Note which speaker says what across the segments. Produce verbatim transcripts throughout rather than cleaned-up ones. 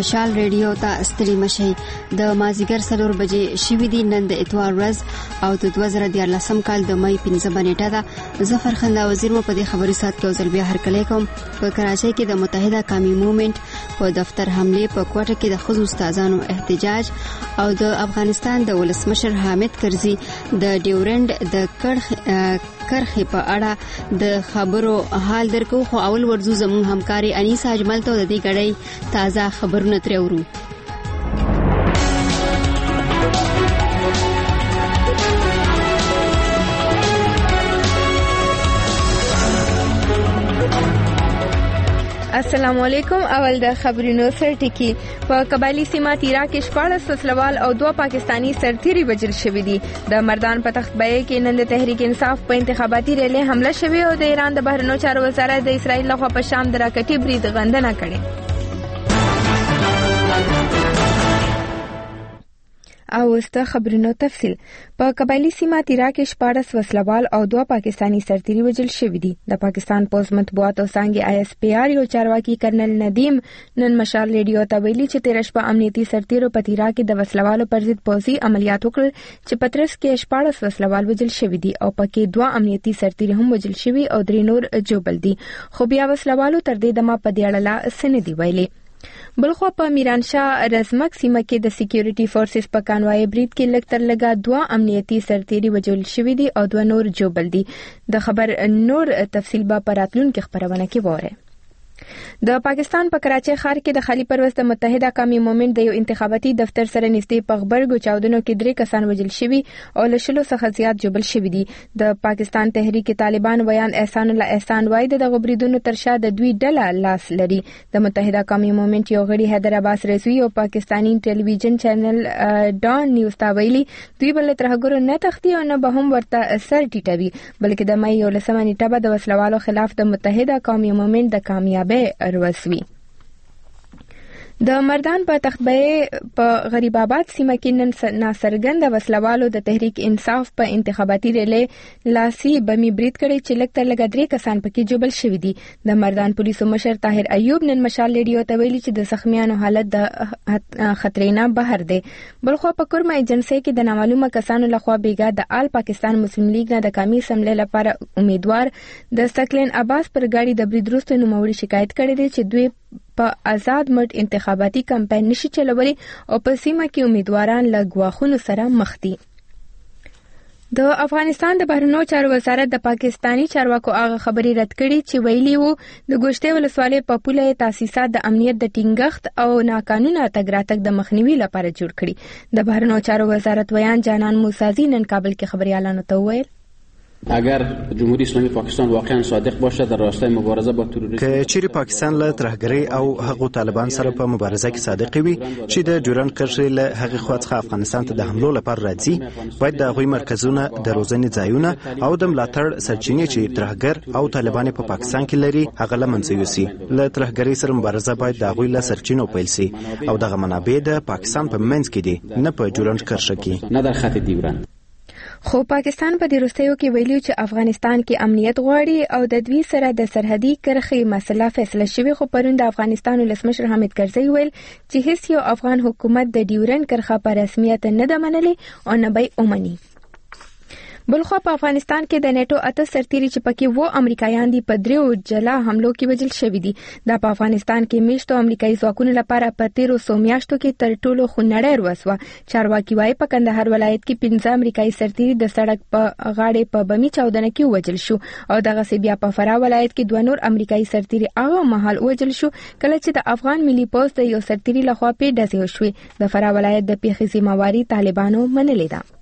Speaker 1: مشال ریډیو ته ستړي مشي. د مازیګر څلور بجې شوې دي. نن د اتوار ورځ او د دوه زره دیارلسم کال د مې پنځمه نیټه ده. زه فرخنده وزیر مو په دې خبري سات کې وزل بیا هرکلی کوم. په کراچۍ کې د متحده قومي موومېنټ په دفتر حمله په کوټه کې د خزو استادانو احتجاج او د افغانستان د ولسمشر حامد کرزي د ډیورند د کړه کرخې په اړه د خبرو حال درکو. خو اول ورزو زموږ همکاري انیسا اجمل ته د دې غړې تازه خبرونه ترې اورو.
Speaker 2: السلام علیکم. اول د خبرونو سرټکی. په قبایلی سیمه تیرا کې شپاړس وسلوال او دوه پاکستانی سرتیري وژل شوي دي. د مردان په تخت بیه کې نن د تحریک انصاف په انتخاباتي ریلی حمله شوې او د ایران د بهرنیو چارو وزارت د اسرائیل لخوا په شام د راکټي برید غندنه کړې. او ست خبرونو تفصیل. په قبایلی سیمه تیرا کې شپاړس وسلوال او دوه پاکستانی سرتیري وژل شوي دي. د پاکستان پوز مطبوعات او څانګې آی اس پی آر یو چارواکي کرنل ندیم نن مشال ریډیو ته ویلي چې تیر شپه امنیتي سرتیرو په تیرا کې د وسلوالو پر ضد پوځي عملیات وکړل چې پترس کې شپاړس وسلوال وژل شوي دي او پکې دوه امنیتي سرتیري هم وژل شوي او درې نور جوبل دي. خو بیا وسلوالو تر دې دمه په دې اړه څه نه دي ویلي. بلخوا په میرانشاه رزمک سیمه کې د سکیورټي فورسز په کانوای برید کې لږ تر لږه دوه امنیتي سرتیري وژل شوي دي او دوه نور جوبل دي. د خبر نور تفصیل به په راتلونکي خبرونه کې وره. د پاکستان په کراچۍ ښار کې د خالی پروز د متحده قومي موومېنټ د یو انتخاباتي دفتر سره نږدې په غبرګو چاودنو کې درې کسان وژل شوي او له شلو څخه زیات جوبل شوي دي. د پاکستان تحریک طالبان ویان احسان الله احسان وای د غبرګونو تر شا د دوی ډله لاس لري. د متحده قومي موومېنټ یو غړي حیدر عباس رضوی او پاکستانی ټلویزیون چینل ډان نیوز ته ویلي دوی بل ترهګرو نه تختی او نه به هم ورته سر ټیټوي بلکې د مې یو لسمه نیټه به د وسلوالو خلاف د متحده قومي موومېنټ د کامیابی وروسوي. د مردان په تختبه په غریب آباد سیمه کې نن ناڅرګند وسلوالو د تحریک انصاف په انتخاباتي ریلی لاسي بمی برید کړي چې لږ تر لږه درې کسان پکې جوبل شوي دي. د مردان پولیسو مشر طاهر ایوب نن مشال ریډیو ته ویلي چې د زخمیانو حالت د خطرې نه بهر دی. بلخوا په کورمه ایجنسي کې د نامعلومه کسانو لخوا بیګا د آل پاکستان مسلم لیگ نه د قومي اسمبلی لپاره امیدوار د سکلین عباس پر غاړي د برید وروسته نوموړي شکایت کړی دی چې دوی په آزاد مټ انتخاباتي کمپاین نشي چلولی او په سیمه کې امیدواران له ګواښونو سره مخ دي. د افغانستان د بهرنیو چارو وزارت د پاکستانی چارواکو هغه خبري رد کړي چې ویلي وو د ګوشتې ولسوالۍ په پوله تاسیسات د امنیت د ټینګښت او ناقانونه تګ راتګ د مخنیوي لپاره جوړ کړي. د بهرنیو چارو وزارت ویان جانان موسازی نن کابل کې خبريالانو ته وویل
Speaker 3: اگر جمهوری اسلامی پاکستان واقعا صادق باشه در راستای مبارزه با تروریسم
Speaker 4: که چیرې پاکستان له ترهګرۍ او هغو طالبان سره په مبارزه کې صادق وي چې د ډیورند کرښې له هغې خوا څخه افغانستان ته د حملو لپاره راځي باید د هغوی مرکزونه د روزنې ځایونه او د ملاتړ سرچینې چې ترهګر او طالبان په پاکستان کې لري هغه له منځه یوسي. له ترهګرۍ سره مبارزه باید د هغوی له سرچینو پیل سي او دغه منابع د پاکستان په منځ کې دي نه په ډیورند کرښه کې
Speaker 3: نه در خط ډیورند.
Speaker 2: خو پاکستان په دې وروستیو کې ویلي چې افغانستان کې امنیت غواړي او د دوی سره د سرحدي کرښې مسله فیصله شوې. خو پرون د افغانستان ولسمشر حامد کرزي ویل چې هیڅ یو افغان حکومت د ډیورند کرښه په رسمیت نه ده منلې او نه به یې ومني. بلخوا په افغانستان کې د نیټو اته سرتیري چې پکې وو امریکایان دي په دریو جلا حملو کې وژل شوي دي. دا په افغانستان کې میشتو امریکایي ځواکونو لپاره په تیرو څو میاشتو کې تر ټولو خونړۍ وسوه. چارواکي وايي په کندهار ولایت کې پنځه امریکایي سرتیري د سړک په غاړې په بمی چاودنه کې وژل شو او دغه بیا په فراه ولایت کې دوه نور امریکایي سرتیري هغه مهال وژل شو کله چې د افغان ملي پوځ د یو سرتیري لخوا په ډزې وشوې. د فراه ولایت د پیښې ذمہواری طالبانو منلې ده.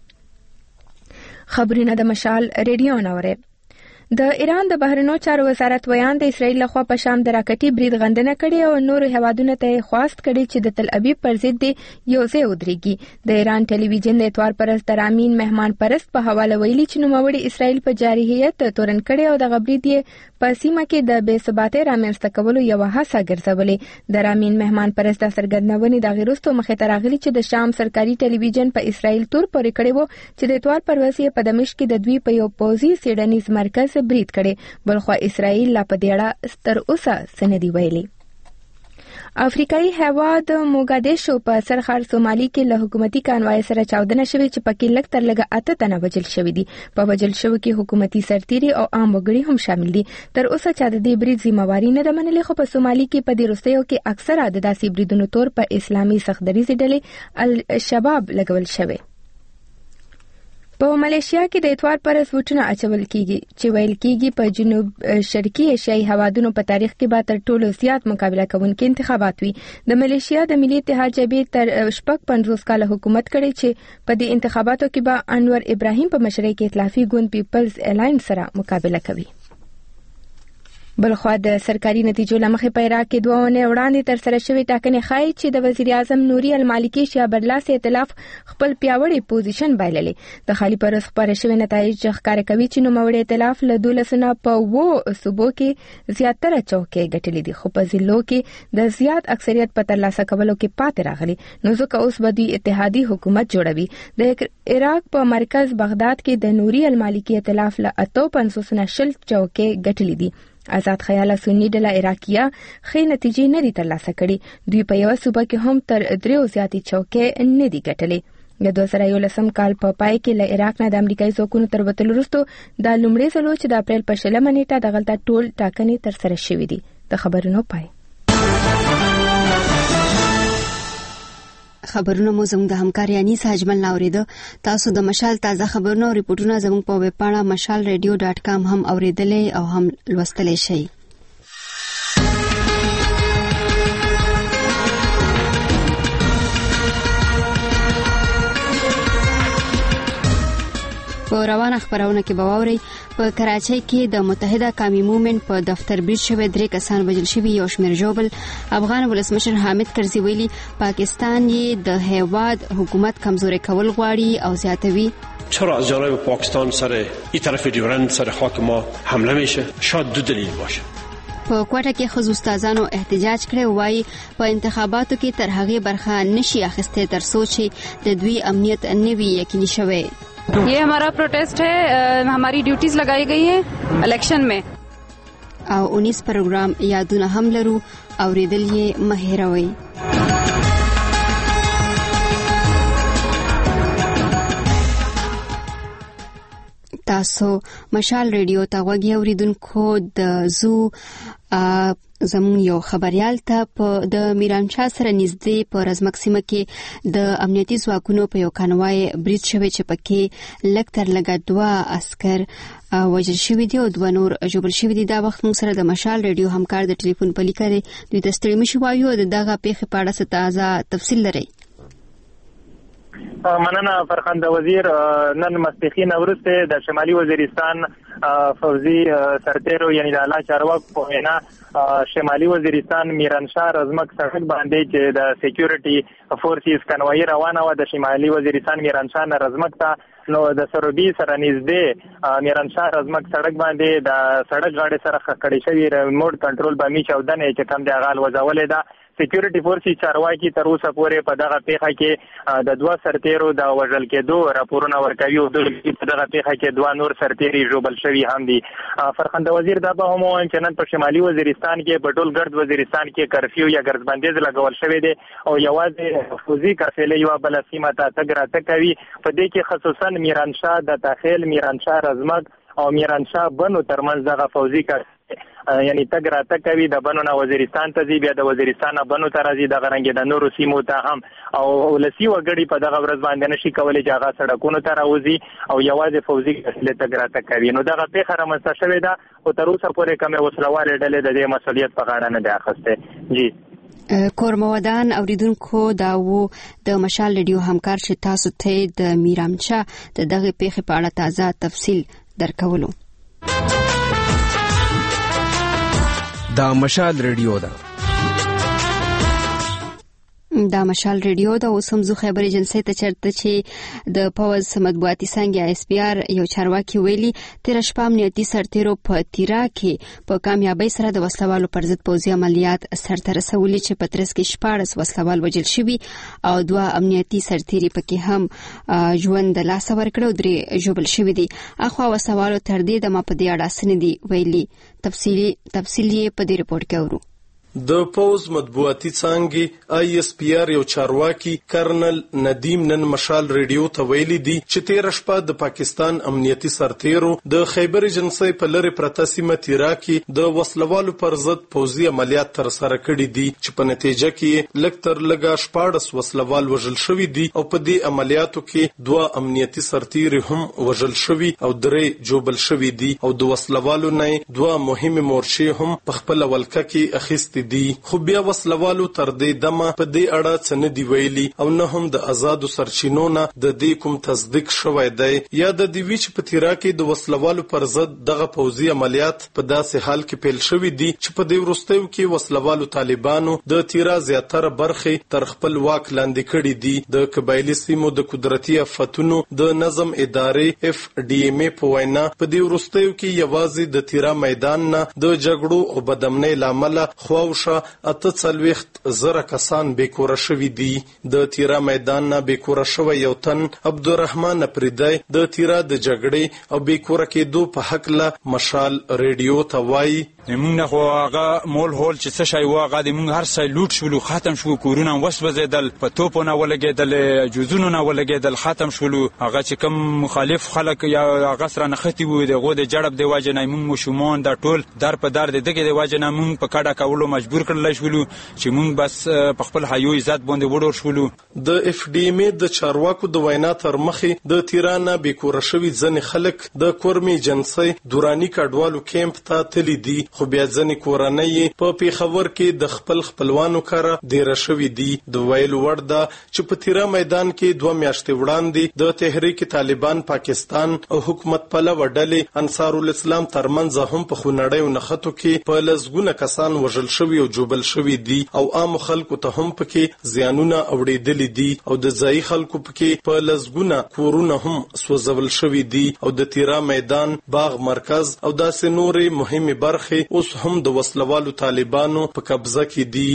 Speaker 2: خبرونه د مشال ریډیو نوره. د ایران د بهرنیو چارو وزارت ویان د اسرائیل لخوا په شام د راکټي برید غندنه کړې او نور هوادونو ته خواست کړي چې د تل ابیب پر ضد یو ځای ودرېږي. د ایران ټلویزیون د اتوار پرست ترامین مهمان پرست په حواله ویلي چې نوموړي اسرائیل په جارحیت تورن کړي او د غبرید یې په سیمه کې د بې ثباتۍ رامنځته کولو یو هڅه ګرځولې. د رامین مهمان پرست څرګندونې د غیرستو مخې ته راغلي چې د شام سرکاري ټلویزیون په اسرائیل تور پورې کړی وو چې د اتوار پرواز یې په دمشق کې د دوی په یو پوځي څېړنیز مرکز برید کړي. بلخوا اسرائیل لا په دې اړه تر اوسه څه نه دی ویلي. افریقایي هیواد موګادیشو په سرخار سومالي کې له حکومتي کانوای سره چاودنه شوې چې پکې لږ تر لږه اته تنه وژل شوي دي. په وژل شوو کې حکومتي سرتیري او عام وګړي هم شامل دي. تر اوسه چا د دې برید ذمہواري نه ده منلې، خو په سومالي کې په دې وروستیو کې اکثره د داسې بریدونو تور په اسلامي سختدریزې ډلې الشباب لګول شوی. په ملیشیا کې د اتوار پر سوچونه اچول کیږي چې ویل کیږي په جنوب شرقي ایشیايي هوادونو په تاریخ کې به تر ټولو زیات مقابله کوونکي انتخابات وي. د ملیشیا د ملي اتحاد جبهې تر شپږ پنځوس کاله حکومت کړی چې په دې انتخاباتو کې به انور ابراهیم په مشرۍ کې ائتلافي ګوند پیپلز الاینس سره مقابله کوي. بلخوا د سرکاري نتیجو لمخې په عراق کې دوه اونۍ وړاندې تر سره شوې ټاکنې ښایي چې د وزیر اعظم نوري المالکي شیا برلاسي ائتلاف خپل پیاوړی پوزیشن بایللې. د خالي پرس خبره شوې نتایج ښکاره کوي چې نوموړی ائتلاف له دولس نه په اوو صوبو کې زیاتره چوکۍ ګټلې دي، خو په ضلعو کې د زیات اکثریت په ترلاسه کولو کې پاتې راغلي. نو ځکه اوس به دوی اتحادي حکومت جوړوي. د عراق په مرکز بغداد کې د نوري المالکي ائتلاف له اتو پنځوس نه شل چوکۍ ګټلې دي. آزاد خیاله سنی ډله عراقیه ښې نتیجې نه دي ترلاسه کړي. دوی په یوه صوبه کې هم تر دریو زیاتې چوکۍ نه دي ګټلې. د دوه زره یولسم کال په پای کې له عراق نه د امریکایي ځواکونو تر وتلو وروسته دا لومړی ځل و چې د اپریل په شلمه نیټه دغلته ټول ټاکنې ترسره شوې دي. د خبرونو پای.
Speaker 1: خبرونه مو زموږ د همکار یانیس اجمل ناوریده. تاسو د مشال تازه خبرونه او ریپورتونه زموږ په ویب پاڼه مشال ریډیو ډاټ کام هم اوریدلې او هم لوستلې شئ. په روانه خبرونه کې باوري په کراچۍ کې د متحده قومي مومنټ په دفتر برید شوی درې کسان وژل شوي. یو شمېر ژوبل افغان ولسمشر حامد کرزي ویلي پاکستان یې د هیواد حکومت کمزوري کول غواړي او زیاتوي.
Speaker 5: چرا از جانب پاکستان سر این طرف ډیورند سر خاک ما حمله میشه؟ شاید دو دلیل باشه.
Speaker 1: په کوټه کې خزو استادانو احتجاج کړی، وایي په انتخاباتو کې تر هغه برخه نشي اخیسته تر څو چې د دوی امنیت نه وي یقیني شوی.
Speaker 6: ये हमारा प्रोटेस्ट है, हमारी ड्यूटीज लगाई गई है इलेक्शन में.
Speaker 1: او उन्नीस प्रोग्राम یادونه هم لرو اوریدل یې مهیروي. تاسو مشال ریډیو ته غوږی اوریدونکو. د زو زمون یو خبريال ته په د میرانشاه سره نږدې په رزمک سیمه کې د امنیتي ځواکونو په یو کانوای برید شوی چې پکې لږ تر لږه دوه عسكر وژل شوي دي او دوه نور ژوبل شوي دي. دا وخت موږ سره د مشال ریډیو همکار د ټلیفون په لیکه دی. دوی ته ستړي مشي وایو د دغه پیښې په اړه څه تازه تفصیل لري.
Speaker 7: مننه فرخنده وزیر. نن ماسپښین وروسته د شمالي وزیرستان فوزي سرتیرو یعنی د اعلی چارواکو په وینا شمالي وزیرستان میرانشاه رزمک سړک باندې چې د سکیورټي فورسز کنوای روانه و د شمالي وزیرستان میرانشاه نه رزمک ته نو د سروبي سره نږدې میرانشاه رزمک سړک باندې د سړک غاړې سره خکړې شوی ریموټ کنټرول بمی چودنه چې کم د غال وځولې ده. سکیورټي فورسز چارواکي تر اوسه پورې په دغه پیښه کې د دوه سرتیرو د وژل کېدو راپورونه ورکوي او د دغه پیښه کې دوه نور سرتیري ژوبل شوي هم دي. فرخنده وزیر دا به هم وایم چې نن په شمالي وزیرستان کې په ټول ګرد وزیرستان کې کرفیو یا ګرځبندیز لګول شوی دی او یوازې فوزي قافلې یو بل سیمه ته تګ راتګ کوي. په دې کې خصوصا میرانشاه د تاخیل میرانشاه رزمک او میرانشاه بنو ترمنځ دغه فوزي قافلې یعنی تګ راتګ کوي. د بنو نه وزیرستان ته ځي، بیا د وزیرستان نه بنو ته راځي، دغه رنګې د نورو سیمو ته هم. او ولسي وګړي په دغه ورځ باندې نشي کولی چې هغه سړکونو ته راوځي او یوازې فوزي قافلې تګ راتګ کوي. نو دغه پیښه رامنځته شوې ده او تر اوسه پورې کومې وسلوالې ډلې د دې مسؤلیت په غاړه نه دی اخیستی. جی
Speaker 1: کورمودان اوریدونکو دا وو د مشال ریډیو همکار چې تاسو ته د میرانشاه د دغه پیښې په اړه تازه تفصیل درکولو.
Speaker 8: دا مشال ریډیو ده.
Speaker 1: دا مشال ریډیو د اوسم زو خبر ایجنسی ته چرته چې د پوز مطبوعاتي څنګه اس پی آر یو چارواکي ویلي تیر شپه امنیتي سرتیرو په تیرا کې په کامیابی سره د وسلوالو پر ضد پوځي عملیات سرته رسولي چې په ترڅ کې شپاړس وسلوال وژل شوي او دوه امنیتي سرتیري پکې هم ژوند د لاس ورکړ او درې ژوبل شوي دي. اخوا وسلوالو تر دې د ما په دې اړه سن دي ویلي. تفصیلی تفصیلی په دې رپورت کې ورو.
Speaker 9: د پوز مطبوعاتي څانګې آی اس پی آر یو چارواکي کرنل ندیم نن مشال ریډیو ته ویلي دي چې تیر شپه د پاکستان امنیتي سرتیرو د خیبر ایجنسۍ په لری پرته سیمه تیرا کې د وسلوالو پر ضد پوځي عملیات تر سره کړي دي چې په نتیجه کې لږ تر لږه شپاړس وسلوال وژل شوي دي او په دې عملیاتو کې دوه امنیتي سرتیري هم وژل شوي او درې جوبل شوي دي او د وسلوالو نه دوه مهمه مورچې هم په خپل ولکه کې اخیستي دي. خو بیا وسلوالو تر دې دمه په دې اړه څه نه دی ویلي او نه هم د آزادو سرچینو نه د دې کوم تصدیق شوی دی یا د دې ویچ په تیرا کې د وسلوالو پر ضد دغه پوځي عملیات په داسې حال کې پیل شوي دي چې په دې وروستیو کې وسلوالو طالبانو د تیرا زیاتره برخې تر خپل واک لاندې کړي دي. د قبایلي سیمو د قدرتي آفتونو د نظم ادارې اف ډي ایم ای په وینا په دې وروستیو کې یوازې د تیرا میدان نه د جګړو او بدامنۍ لامل خو اته څلوېښت زره کسان بیکوره شوي دي. د تیرا میدان نه بیکوره شوی یو تن عبدالرحمن اپریدی د تیرا د جګړې او بیکوره کېدو په هکله مشال ریډیو ته وایي
Speaker 10: موږ نه خو هغه مول هول چې څه شی و هغه د موږ هر څه لوټ شولو ختم شو کورونه وسوځېدل په توپونه ولګېدل جوزونه نه ولګېدل ختم شولو هغه چې کوم مخالف خلک یا هغه سره نښتي وو دغه د جړب د وجه نه موږ مشومان د ټول در په در د دغه د وجه نه موږ په کډه کولو مجبور کړل شولو چې موږ بس په خپل حیو عزت باندې وډور شولو.
Speaker 9: د اف ډي ایم ای د چارواکو د وینا تر مخې د تیرانه بیکوره شوي ځنې خلک د کورمي جنسي دوراني کډوالو کیمپ ته تللی دي خو بیا ځنې کورنۍ په پیښور کې د خپل خپلوانو کره ډیره شوي دي. د ویلو وړ ده چې په تیرا میدان کې دوه میاشتې وړاندې د تحریک طالبان پاکستان او حکومت پلوه ډلې انصار الاسلام ترمنځ هم په خونړیو نښتو کې په لسګونه کسان وژل شوي او جوبل شوي دي او عام خلکو ته هم پکې زیانونه اوریدلي دي او د ځایي خلکو پکې په لسګونه کورونه هم سوځول شوي دي او د تیرا میدان باغ مرکز او داسې نورې مهمه برخې اوس هم د وسلوالو طالبانو په قبضه کې دي.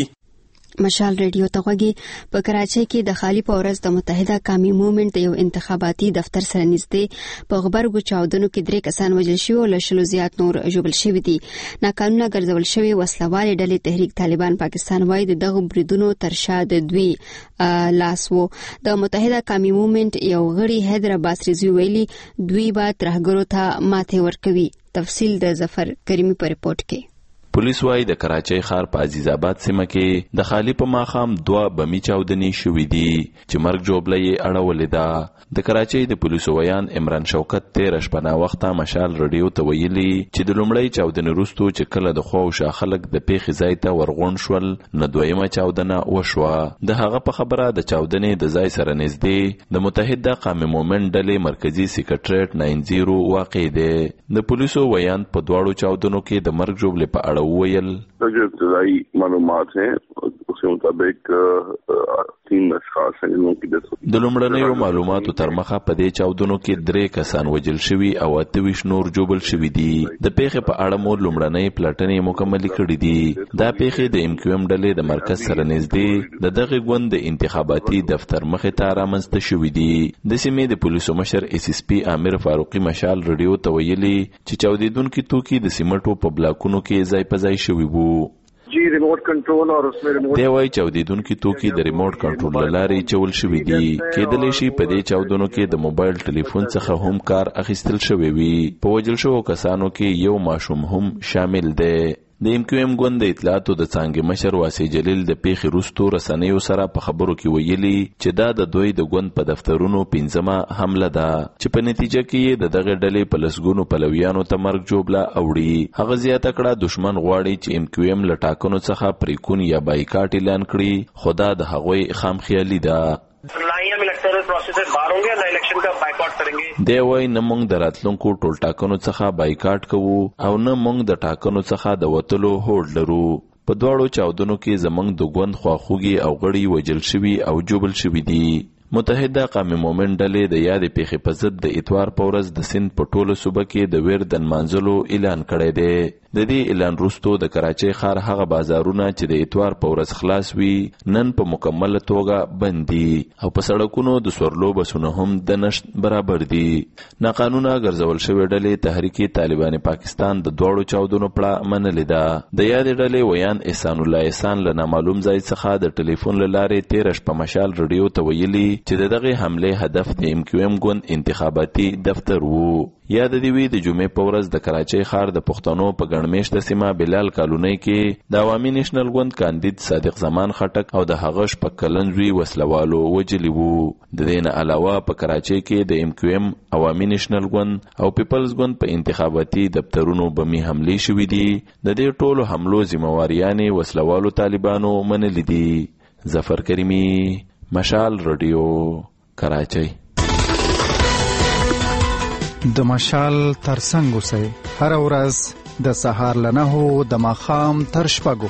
Speaker 1: مشال ریډیو ته غوږی په کراچۍ کې د خالی په ورځ د متحده قومي موومېنټ یو انتخاباتي دفتر سره نږدې په غبرګو چاودنو کې درې کسان وژل شوي او له شلو زیات نور ژوبل شوي دي. ناقانونه ګرځول شوي وسلوالې ډلې تحریک طالبان پاکستان وایي د دغو بریدونو تر شا د دوی لاس و. د متحده قومي موومېنټ یو غړي حیدر عباس رضوي ویلي دوی به ترهګرو ته ماتې ورکوي. تفصیل د ظفر کریمي په ریپورت کې.
Speaker 11: پولیس وايي د کراچۍ ښار په عزیز آباد سیمه کې د خالی په ماښام دوه بمي چاودنې شوې دي چې مرګ جوړه یې اړولې ده. د کراچۍ د پولیسو ویان عمران شوکت تیر شپه نا وخته مشال ریډیو ته ویلي چې د لومړی چاودنې وروسته چې کله د خوا او شا خلک د پیښې ځای ته ورغون شول نو دویمه چاودنه وشوه. د هغه په خبره د چاودنې د ځای سره نږدې د متحده قومي موومېنټ ډلې مرکزی سیکریټریټ نهه واقع دی. د پولیسو ویان په دواړو چاودنو کې د مرګ جوړې په اړه ویل
Speaker 12: جو ابتدائی معلومات ہیں اس کے مطابق تین اشخاص ہیں جنہوں کی ڈیتھ ہوئی.
Speaker 11: د لومړنیو معلوماتو تر مخه په دې چاودنو کې درې کسان وژل شوي او اته ویشت نور جوبل شوي دي. د پیښې په اړه مو لومړنۍ پلټنې مکملې کړې دي. دا پیښې د ام کیو ام ډلې د مرکز سره نږدې د دغه ګوند د انتخاباتي دفتر مخې ته رامنځته شوي دي. د سیمې د پولیسو مشر اس اس پی عامر فاروقي مشال ریډیو ته ویلي چې چاودیدونکي توکي د سیمټو په بلاکونو کې ځای په ځای شوي وو.
Speaker 12: جی ریموټ کنټرول او اس میں ریموټ
Speaker 11: دی وای چاودیدونکو توکي د ریموټ کنټرول لاري چول شوی دي. کېدلی شي په دې چاودنو کې د موبایل ټلیفون څخه هم کار اخیستل شوی وي. په وژل شوو کسانو کې یو ماشوم هم شامل دی. د ام کیو ام ګوند د اطلاعاتو د څانګې مشر واسی جلیل د پیښې وروسته رسنیو سره په خبرو کې ویلي چې دا د دوی د ګوند په دفترونو پنځمه حمله ده چې په نتیجه کې د دغه ډلې په لسګونو پلویانو ته مرګ جوړه اوړي. هغه زیاته کړه دشمن غواړي چې ام کیو ام له ټاکنو څخه پریکون یا بایکاټ اعلان کړي. خدا د هغوی خامخیالي ده. دی وای نه موږ د راتلونکو ټول ټاکنو څخه بایکاټ کوو او نه موږ د ټاکنو څخه د وتلو هوډ لرو. په دواړو چاودنو کې زموږ د ګوند خواخوږي او غړي وژل شوي او جوبل شوي دي. متحده قوم مومن ډلې د یادې پیښې په ضد د اتوار په ورځ د سند په ټولو صوبه کې د ویر د نمانځلو اعلان کړی دی. د دې اعلان وروسته د کراچۍ ښار هغه بازارونه چې د اتوار په ورځ خلاص وي نن په مکمله توګه بند دي او په سړکونو د سورلو بسونه هم د نشت برابر دي. ناقانونه ګرځول شوې ډلې تحریک طالبان پاکستان د دوړو چاودنو پړه منلې ده. د یادې ډلې ویان احسان الله احسان له نامعلوم ځای څخه د ټلیفون له لارې تېره شپه مشال رادیو ته ویلي چې د دغې حملې هدف د ام کیو ام ګوند انتخاباتي دفتر وو. یا د دې وی د جمعې په ورځ د کراچۍ ښار د پښتنو په ګڼمېشته سیمه بلال کالونۍ کې د عوامي نېشنل ګوند کاندید صادق زمان خټک او د هغه شپږ کلن زوی وسلوالو وجلي وو. د دې نه علاوه په کراچۍ کې د ام کیو ام عوامي نېشنل ګوند او پیپلز ګوند په انتخاباتي دفترونو بمي حملې شوې دي. د دې ټولو حملو ذمہواریانې وسلوالو طالبانو منلې دي. ظفر کریمی، مشال رادیو، کراچۍ.
Speaker 13: د مشال ترڅنګ اوسئ هر ورځ د سهار له نهو د ماښام تر شپږو.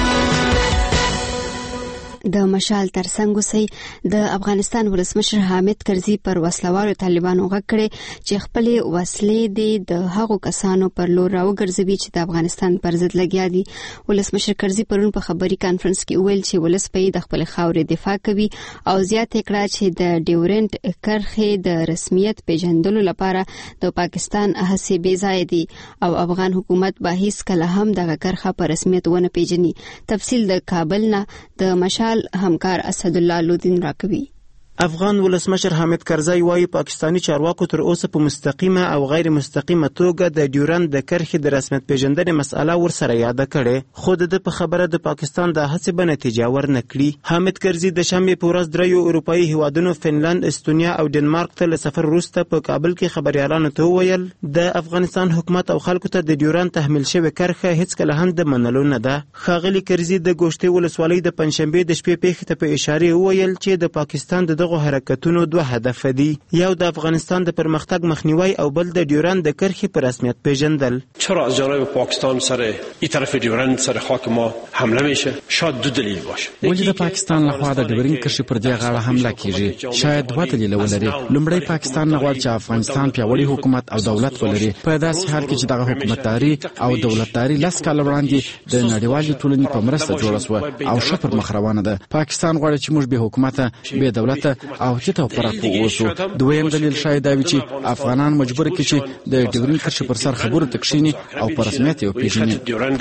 Speaker 1: د مشال ترڅنګ اوسئ د افغانستان ولسمشر حامد کرزي پر وسلوالو طالبانو غږ کړی چې خپلې وسلې دي د هغو کسانو پر لور راوګرځوي چې د افغانستان پر ضد لګیا دي. ولسمشر کرزي پرون په خبري کانفرنس کې ویل چې ولس په د خپل خاورې دفاع کوي او زیات کړه چې د ډیورنت کرښې د رسمیت پیژندلو لپاره د پاکستان هڅې بې ځای دي او افغان حکومت به هیڅ کله هم دغه کرښه په رسمیت ونه پیژني. تفصیل د کابل نه د مشال همکار اسد الله لودین راکوي.
Speaker 14: افغان ولسمشر حامد کرزي وايي پاکستاني چارواکو تر اوسه په مستقیمه او غیر مستقیمه توګه د ډیورند د کرښې د رسمیت پیژندنې مسأله ورسره یاد کړي، خو د په خبره د پاکستان د هڅې به نتیجه ورنه کړي. حامد کرزي د شنبې په ورځ دریو اروپایي هیوادونو فنلند، استونیا او ډنمارک ته له سفر وروسته په کابل کې خبريالانو ته وویل د افغانستان حکومت او خلکو ته د ډیورند تحمیل شوی کرښه هیڅ کله هم د منلو نه ده. ښاغلي کرزي د ګوشتې ولسوالۍ د پنځشنبې د شپې پیښې ته په اشاره وویل چې د پاکستان د دغه حرکتونو دوه هدف دي، یو د افغانستان د پرمختګ مخنیوي او بل د ډیورند د کرښې په رسمیت پیژندل.
Speaker 5: چرا از جانب پاکستان سر این طرف ډیورند سر خاک ما حمله میشه؟ شاید دو دلیل باشه.
Speaker 15: ولې د پاکستان لخوا د ډیورند کرښې پر دې غاړه حمله کیږي؟ شاید دوه دلیل ولري. لومړی پاکستان غواړي چې افغانستان پیاوړی حکومت او دولت ولري، په داسې حال کې چې دغه حکومتداري او دولتداري لس کاله وړاندې د نړیوالې ټولنې په مرسته جوړه شوه او ښه پر مخ روانه ده. پاکستان غواړي چې موږ به حکومت به دولت او ټیټ او پراخ اوسو. دویم دلیل شاید دا وي چې افغانان مجبور کړي چې د ډیورند کرښې پر سر خبرو ته کښیني او په رسمیت یې وپېژني.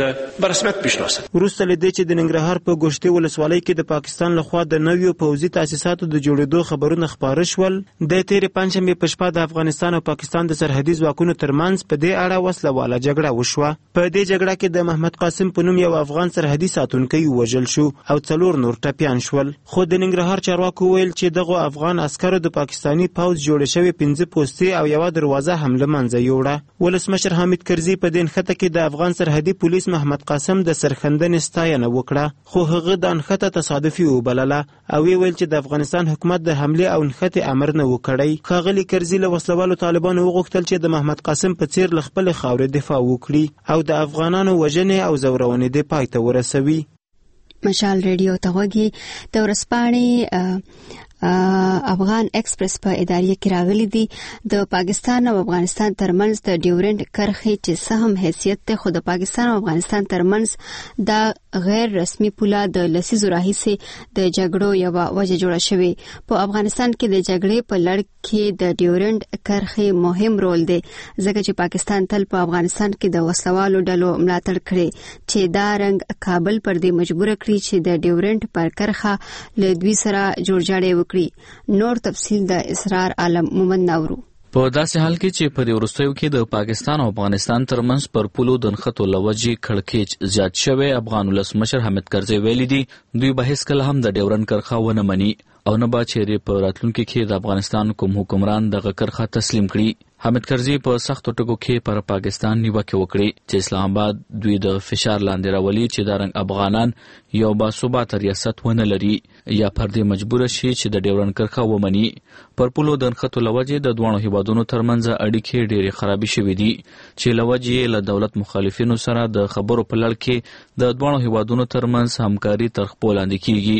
Speaker 14: وروسته له دې چې د ننګرهار په ګوشتې ولسوالۍ کې د پاکستان لخوا د نویو پوځي تاسیساتو د جوړېدو خبرونه خپاره شول، د تېرې پنجشنبې په شپه د افغانستان او پاکستان د سرحدي ځواکونو ترمنځ په دې اړه وسله واله جګړه وشوه. په دې جګړه کې د محمد قاسم په نوم یو افغان سرحدي ساتونکی ووژل شو او څلور نور ټپیان شول. خو د ننګرهار چارواکو ویل چې دغه افغان عسکرو د پاکستاني پوځ جوړ شوی پنځه پوستې او یو دروازه هم له منځه یوړه. ولسمشر حامد کرزي په دې نښته کې د افغان سرحدي پولیس محمد قاسم د سرښندنې ستاینه وکړه، خو هغه د نښته تصادفي وبلله او ویل چې د افغانستان حکومت د حمله او نښتې امر نه وکړي. ښاغلي کرزي له وسلوالو طالبانو وغوښتل چې د محمد قاسم په څیر له خپل خاورې دفاع وکړي او د افغانانو وژنې او زورونې د پای ته ورسوي.
Speaker 1: مشال ریډیو ته غوږی د ورسپاڼې افغان ایکسپریس په ادارې کې راغلي دي د پاکستان او افغانستان ترمنځ د ډیورند کرښې چې څه هم حیثیت ته، خو د پاکستان او افغانستان ترمنځ د غیر رسمي پوله د لسیزو راهیسې د جګړو یوه وجه جوړه شوې. په افغانستان کې د جګړې په لړ کې د ډیورند کرښې مهم رول دی ځکه چې پاکستان تل په افغانستان کې د وسلوالو ډلو ملاتړ کړي چې دا رنګ کابل پر دې مجبور کړي چې د ډیورند پر کرښه له دوی سره جوړجاړی وکړي. نور تفصیل د اسرار عالم مومن نورو.
Speaker 16: په داسې حال کې چې پر وروستیو کې د پاکستان او افغانستان ترمنځ پر پولو د نښتو لوجې کړکېچ زیات شوی، افغان ولسمشر حامد کرزي ویلي دي دوی به هیڅ کله هم د ډیورند کرښه ونه مني او نه به چیرې په راتلونکي کې د افغانستان کوم حکمران دغه کرښه تسلیم کړي. حامد کرزي په سختو ټکو کې پر پاکستان نیوکې وکړې چې اسلام آباد دوی د فشار لاندې راولي چې دا رنګ افغانان یو باثباته ریاست ونه لري یا پر دې مجبور شي چې د ډیورند کرښه ومني. پر پولو د نښتو لوجې د دواړو هیوادونو ترمنځ اړیکې ډېرې خرابې شوې دي چې لوجې له دولت مخالفینو سره د خبرو په لړ کې د دواړو هیوادونو ترمنځ همکاري تر خپل لاندې کیږي.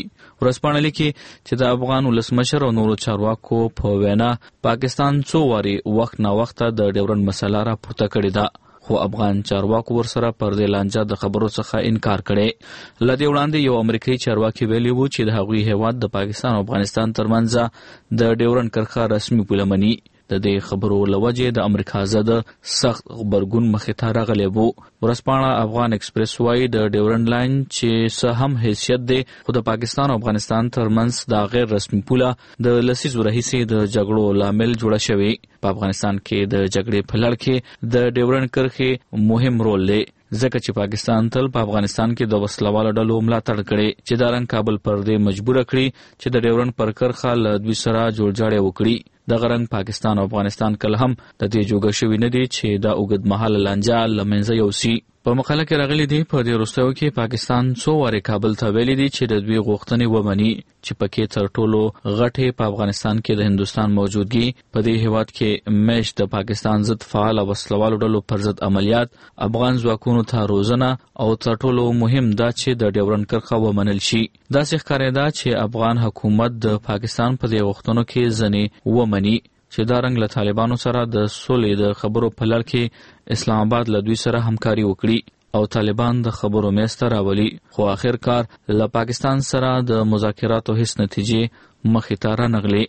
Speaker 16: ورځپاڼه لیکي چې د افغان ولسمشر او نورو چارواکو په وینا پاکستان څو واري وخت نا وخت د ډیورنډ مسله را پورته کړې ده، خو افغان چارواکو ورسره پر دې لانجه د خبرو څخه انکار کړي. له دې وړاندې یو امریکایي چارواکي ویلي وو چې د هغوی هیواد د پاکستان او افغانستان ترمنځ د ډیورنډ کرښه رسمي پوله مني. د دې خبرو لوجې د امریکا ضد سخت غبرګون مخې ته راغلی وو. ورځپاڼه افغان اکسپریس وایي د ډیورنډ لاین چې څه هم حیثیت دی، خو د پاکستان او افغانستان ترمنځ د غیر رسمي پوله د لسیزو راهیسې د جګړو لامل جوړه شوې. په افغانستان کې د جګړې په لړ کې د ډیورنډ کرښې مهم رول دی، ځکه چې پاکستان تل په افغانستان کې د وسلوالو ډلو ملاتړ کړي چې دا رنګ کابل پر دې مجبور کړي چې د ډیورنډ پر کرښه له دوی سره جوړجاړی وکړي. دغه رنګ پاکستان او افغانستان کله هم د دې جوګه شوي نه دي چې دا اوږدمهاله لانجه له منځه یوسي. په مقاله کې راغلي دي په دې وروستیو کې پاکستان څو وارې کابل ته ویلي دي چې د دوی غوښتنې ومني، چې پکې تر ټولو غټې په افغانستان کې د هندوستان موجودګي، په دې هیواد کې میشت د پاکستان ضد فعال وسلوالو ډلو پر ضد عملیات، افغان ځواکونو ته روزنه او تر ټولو مهم دا چې د ډیورنډ کرښه ومنل شي. داسې ښکارېده چې افغان حکومت د پاکستان په دې غوښتنو کې ځنې ومني چې دا رنګ له طالبانو سره د سولې د خبرو په لړ کې اسلام آباد له دوی سره همکاري وکړي او طالبان د خبرو میز ته راولي، خو آخر کار له پاکستان سره د مذاکراتو هیڅ نتیجې مخې ته رانغلې.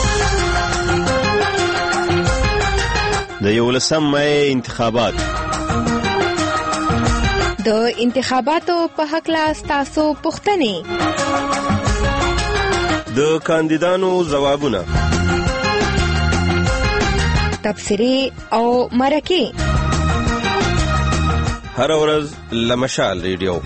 Speaker 17: د یولسم مای انتخابات
Speaker 2: د انتخاباتو په هکله ستاسو پوښتنې،
Speaker 17: د کاندیدانو ځوابونه،
Speaker 2: تبصرې او مرکې
Speaker 17: هر ورځ له مشال ریډیو.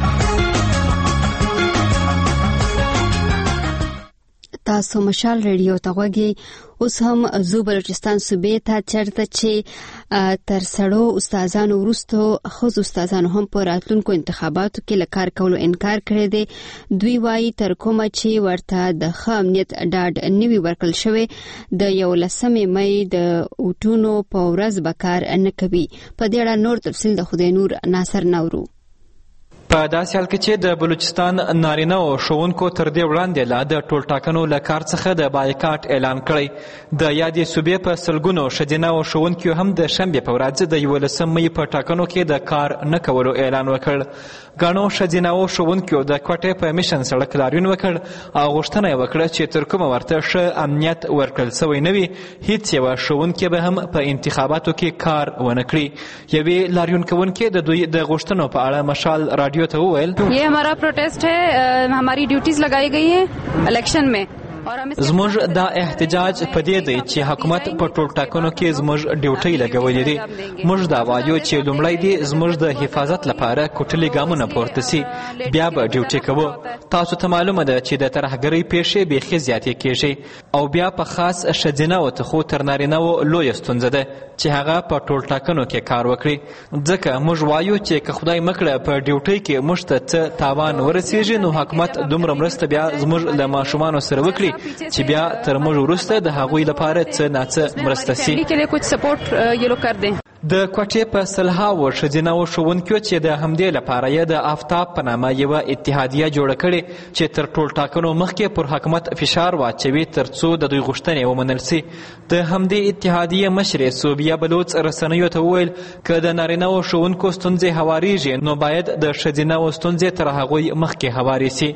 Speaker 1: تاسو مشال ریډیو ته غوږی. اوس هم زو بلوچستان صوبې ته چرته چې تر سړو استادانو وروسته خو استادانو هم په راتلونکو انتخاباتو کې له کار کولو انکار کړی دی. دوی وایي تر کومه چې ورته د ښه امنیت ډاډ نوي ورکړل شوی د یولسمې مۍ د اوټونو په ورځ به کار نه کوي. په دې اړه نور تفصیل د خدای نور ناصر نورو.
Speaker 18: په داسې حال کې چې د بلوچستان نارینه او ښوونکو تر دې وړاندې لا د ټولټاکنو له کار څخه د بایکاټ اعلان کړی. د یادې صوبې په سلګونو ښځینه او ښوونکیو هم د شنبې په ورځ د یولسم مۍ په ټاکنو کې د کار نه کولو اعلان وکړ. ګڼو ښځینه او ښوونکیو د کوټې په میشن سړک لاریون وکړ او غوښتنه یې وکړه چې تر کومه ورته ښه امنیت ورکړل سوی نه وي هیڅ یوه ښوونکې به هم په انتخاباتو کې کار ونه کړي. یوې لاریون کوونکې د دوی د غوښتنو په اړه مشال راډیو ته وویل،
Speaker 6: ये हमारा प्रोटेस्ट है, हमारी ड्यूटीज लगाई गई है इलेक्शन में.
Speaker 18: زموږ دا احتجاج په دې دی چې حکومت په ټول ټاکنو کې زموږ ډیوټي لګولې دي. موږ دا وایو چې لومړی دی زموږ د حفاظت لپاره کوټلي ګامونه پورته سي، بیا به ډیوټي کوو. تاسو ته معلومه ده چې د ترهګرۍ پیښې بیخي زیاتې کېږي او بیا په خاص ښځینه او خو تر نارینهو لویه ستونزه ده چې هغه په ټول ټاکنو کې کار وکړي. ځکه موږ وایو چې که خدای مکړه په ډیوټي کې موږ ته څه تاوان ورسیږي نو حکومت دومره مرسته بیا زموږ له ماشومانو سره وکړي چې بیا تر موږ وروسته د هغوی لپاره څه ناڅه مرسته سي. د کوټې په سلهاوو ښځینهو ښوونکیو چې د همدې لپاره یې د آفتاب په نامه یوه اتحادیه جوړه کړې چې تر ټول ټاکنو مخکې پر حکومت فشار واچوي تر څو د دوی غوښتنې ومنل سي. د همدې اتحادیې مشرې صوبیه بلوڅ رسنیو ته وویل که د نارینهو ښوونکو ستونزې هواریږي نو باید د ښځینهو ستونزې تر هغوی مخکې هوارې سي.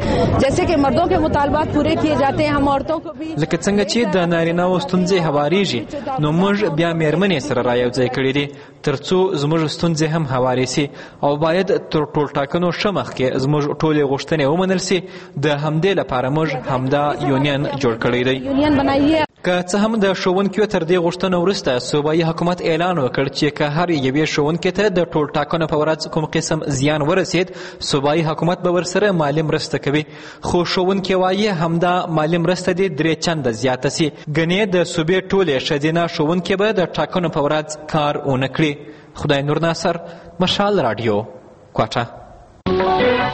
Speaker 18: لکه څنګه چې د نارینهو ستونزې هواریږي نو موږ بیا میرمنې سره رایوځای کړي دي تر څو زموږ ستونزې هم هوارې سي او باید تر ټول ټاکنو ښه مخکې زموږ ټولې غوښتنې ومنل سي. د همدې لپاره موږ همدا یونین جوړ کړی دی. که څه هم د ښوونکیو تر دې غوښتنو وروسته صوبایي حکومت اعلان وکړ چې که هر یوې ښوونکي ته د ټول ټاکنو په ورځ کوم قسم زیان ورسید صوبایي حکومت به ورسره مالي مرسته کوي. خو ښوونکي وایي همدا مالي مرسته دې درې چنده زیاته سي. ګنې د صوبې ټولې ښځینه ښوونکي به د ټاکنو په ورځ کار ونه کړي. خدای نور ناصر، مشال راډیو، کوټه.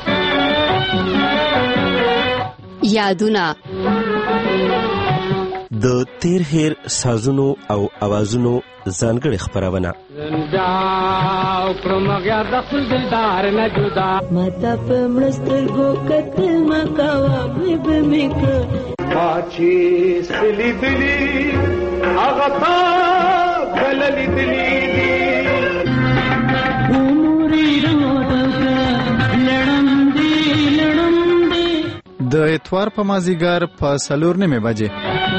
Speaker 1: یادونه
Speaker 17: د تیر هیر سازونو او اوازونو ځانګړې خپرونه
Speaker 19: ماته په مړسترګو کتل مکاوه مې به مې کړ
Speaker 20: چې سلیدلی هغه تا بل لیدلی دي
Speaker 19: عمرې روډه لړم دی لړم دی
Speaker 13: د اتوار په مازیګر په څلور نیمې بجې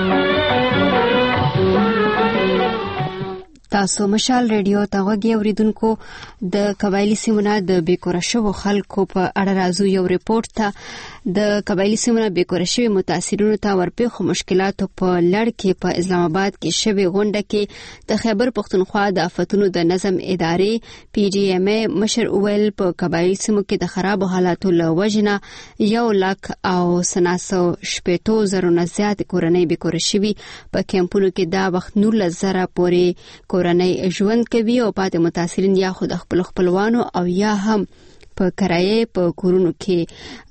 Speaker 1: تاسو مشال ریډیو ته غوږی اوریدونکو د قبایلی سیمونه د بیکوره شوو خلکو په اړه راځو یو ریپورت ته د قبایلی سیمونه بیکوره شوی متاثرینو ته ورپېښو مشکلاتو په لړ کې په اسلام آباد کې شوی غونډه کې د خیبر پښتونخوا د آفتونو د نظم ادارې پی ډي ایم ای مشر اول په قبایلی سیمو کې د خراب حالاتو له وجنه یو لک او سناسو شپېتو زرو نه زیات کورنۍ بیکوره شوي په کیمپونو کې دا وخت نولس زره پورې کورنۍ ژوند کوي او پاتې متاثرین یا خود خپل خپلوانو او یا هم په کرایه په کورونو کې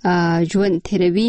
Speaker 1: ژوند تیروي.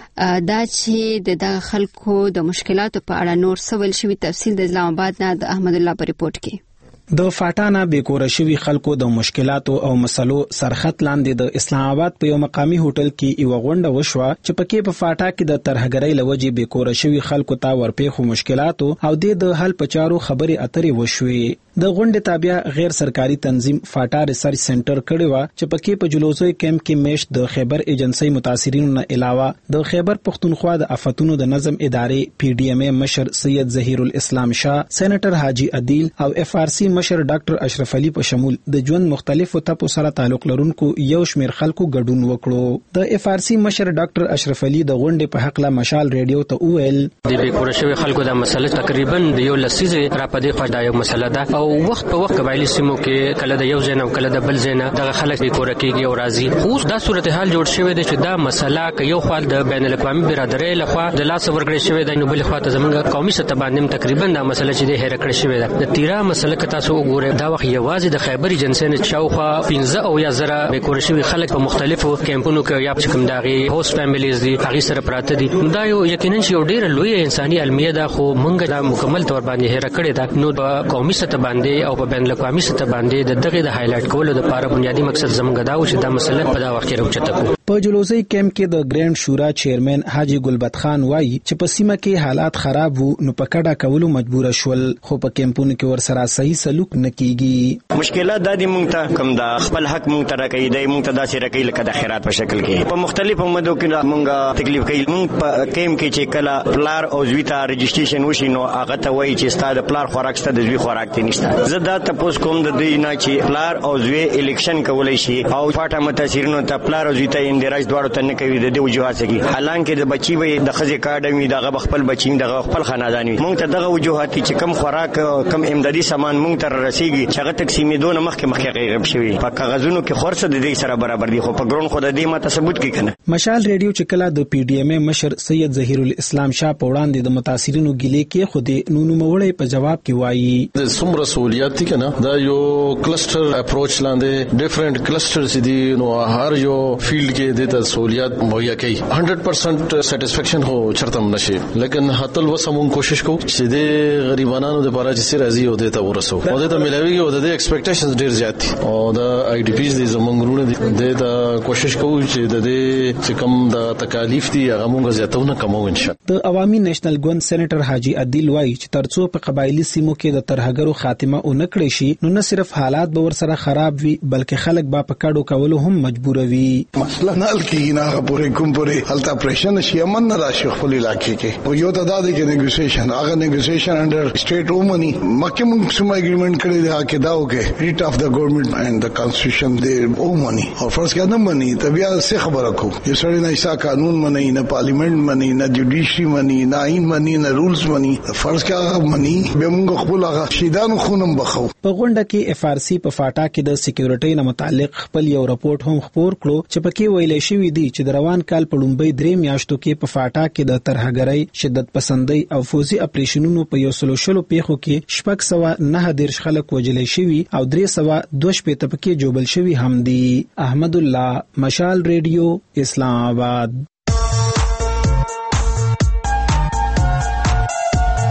Speaker 1: دا چې د دغه خلکو د مشکلاتو په اړه نور سوال شوی تفصیل د اسلام آباد نه د احمد الله په ریپورت کې.
Speaker 21: د فاټانا بیکوره شوی خلکو د مشکلاتو او مسلو سرخط لاندې د اسلام آباد په یو مقامی هوټل کې یو غونډه وشوه چې پکې په فاټا کې د ترهګرۍ لوجې بیکوره شوی خلکو ته ورپېښو مشکلاتو او د حل پچارو خبرې اترې وشوي. د غونډې تابع غیر سرکاري تنظیم فاټا ریسرچ سنټر کړي و چې پکې په جلوسوي کیمپ کې میشت د خیبر ایجنسی متاثرینو نه علاوه د خیبر پښتونخوا د آفتونو د نظم ادارې پی ډي ایم ای مشر سید ظهیر الاسلام شاه، سېنیټر حاجی عدیل او اف آر سی مشر ډاکټر اشرف علي په شمول د ژوند مختلفو ټاپو سره تعلق لرونکو یو شمیر خلکو ګډون وکړو. د اف آر سی مشر ډاکټر اشرف علي د غونډې په حق له مشال ریډیو ته وویل
Speaker 22: د بیکوره شوی خلکو د مسله تقریبا د یو لسیزه را پدې خو دا یو مسله ده او وخت په وخت قبایلی سیمو کې کله د یو ځای نه کله د بل ځای نه دغه خلک بیکوره کېږي او راځي. اوس دا صورتحال جوړ شوی دی چې دا مسله که یو خوا د بین الاقوامي برادرۍ لخوا د لاس ورکړې شوی دی نو بل خوا ته زموږ قومي سطح باندې تقریبا دا مسله چې د هېره کړې شوې ده. د تیرا مسله که تاسو وګورئ دا وخت یوازې د خیبر ایجنسی نه شاوخوا پنځه او یا زره بیکوره شوي خلک په مختلفو کیمپونو کې یا چې کوم د هغې هوست فیملیز دي هغې سره پراته دي. دا یو یقینا چې یو ډېره لویه انساني المیه ده خو موږ دا مکمل طور باندې هېره کړې ده. نو په قومي سطح باندې او په بین الاقوامي سطح باندې د دغې د هایلایټ کولو دپاره بنیادي مقصد زموږ دا و چې دا مسله په دا وخت کې راوچته کړو.
Speaker 21: په جلوسي کیمپ کې د ګرینډ شورا چیرمن حاجی ګلبد خان وایي چې په سیمه کې حالات خراب وو نو په کډه کولو مجبور شول خو په کیمپونو کې ورسره صحیح سلوک نه کیږي.
Speaker 23: مشکلات د دې مونږ ته کوم د خپل حق مونږ ته راکې دی مونږ ته داسې راکې لکه د خیرات په شکل کې په مختلفو مدو کې مونږ تکلیف کوي. مونږ په کیمپ کې چې کله پلار او زوی ته رجسټریشن وشي نو هغه ته وایي چې ستاسو د پلار خوراک ستاسو د زوی خوراک ته نشته. زه دا تاسو کوم د دې نه چې پلار او زوی الیکشن کولای شي او پټه متاثرینو ته پلار او زوی ته اندراج دواړو ته نه کوي د دې وجوهات کې حالانکه د بچي وي د خزې کاډمي دغه خپل بچي دغه خپل خاندان وي. مونږ ته دغه وجوهات چې کم خوراک کم امدادي سامان مونږ ته رسیږي چې هغه تقسیمېدونه مخکې مخکې غیب شوي په کاغذونو کې خورڅه د دې سره برابر دي خو په ګرون خو د دې ماته ثبوت کې کنه.
Speaker 21: مشال ریډیو چې کله د پی ډي ایم ای مشر سید ظهیر الاسلام شاه په وړاندې د متاثرینو ګیلې کې خو د نونوموړې په جواب کې وایي
Speaker 24: د څومره سہولیات دي کنه دا یو کلسټر اپروچ لاندې ډیفرنٹ کلسټرز دي نو هر یو فیلډ کې د سہولیات مهیا کوي. هنډرډ پرسنټ سټیسفیکشن هو چرته نشي لیکن هتل وسمون کوشش کو چې د غریبانو د لپاره چې راځي او د ته ورسو او د ته ملوي او د ایکسپیکټیشنز ډیر زیات دي او د آی ډي پیز د زمونږونه دي د کوشش کوو چې د دې چې کم د تکالیف دي هغه موږ زیاتونه کمو ان شاء الله.
Speaker 21: د عوامي نېشنل ګوند سېنیټر حاجی عدیل وایي چې ترڅو په قبایلی سیمو کې د ترهګرو خاتمه اونکړي شي نو نه صرف حالات به ورسره خراب وي بلکې خلک به په کډو کولو هم مجبور وي.
Speaker 25: مسله نه کیږي نه پورې کوم پورې هلته پریشن شي امن نه راشي خپل علاقې کې او یو تعداد کې نیګوسیشن هغه نیګوسیشن انډر سټیټ وومني مکه موږ سم اګریمنٹ کړی دی کې دا وکړي ریټ اف د ګورنمنت اینڈ د کانسټیټیوشن دی وومني او فرض کې نه مني ته بیا څه خبره کو یو سړی نه ایسا قانون مني نه پارلیمنت مني نه جوډیشري مني نه آئین مني نه رولز مني فرض کې مني به موږ خپل هغه شیدانو خونم بخو.
Speaker 21: په غونډه کې اف آر سی په فاټا کې د سکیورټي نه متعلق خپل یو رپورت هم خبر کړو چې پکې ویل شوی دی چې د روان کال په لومبۍ درې میاشتو کې په فاټا کې د ترهګرۍ شدت پسندۍ او فوزي اپریشنونو په یو سلو شلو پیښو کې شپږ سوه نهه دېرش خلک وژلې شوي او درې سوه دوه شپېته پکې جوبل شوي هم دي. احمد الله مشال ریډیو اسلام آباد.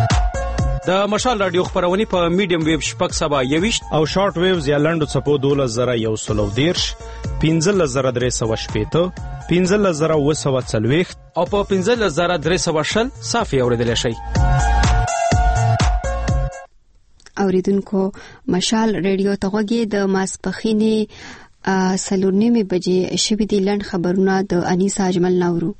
Speaker 21: د مشال رادیو خبرونه په میډیم ویب شپږ سبا یويشت او شارټ ویوز یا لنډو چپو دوله زره یو سلو دیرش پنځه زره درې سوه شپېته پنځه زره اوه سوه څلوېښت او په پنځه زره درې سوه شل صافي اورېدلی شئ.
Speaker 1: اوریدونکو مشال ریډیو ته غوږی د ماسپخینې څلور نیمې بجې شوي دي. لنډ خبرونه د انیسا اجمل ناورو.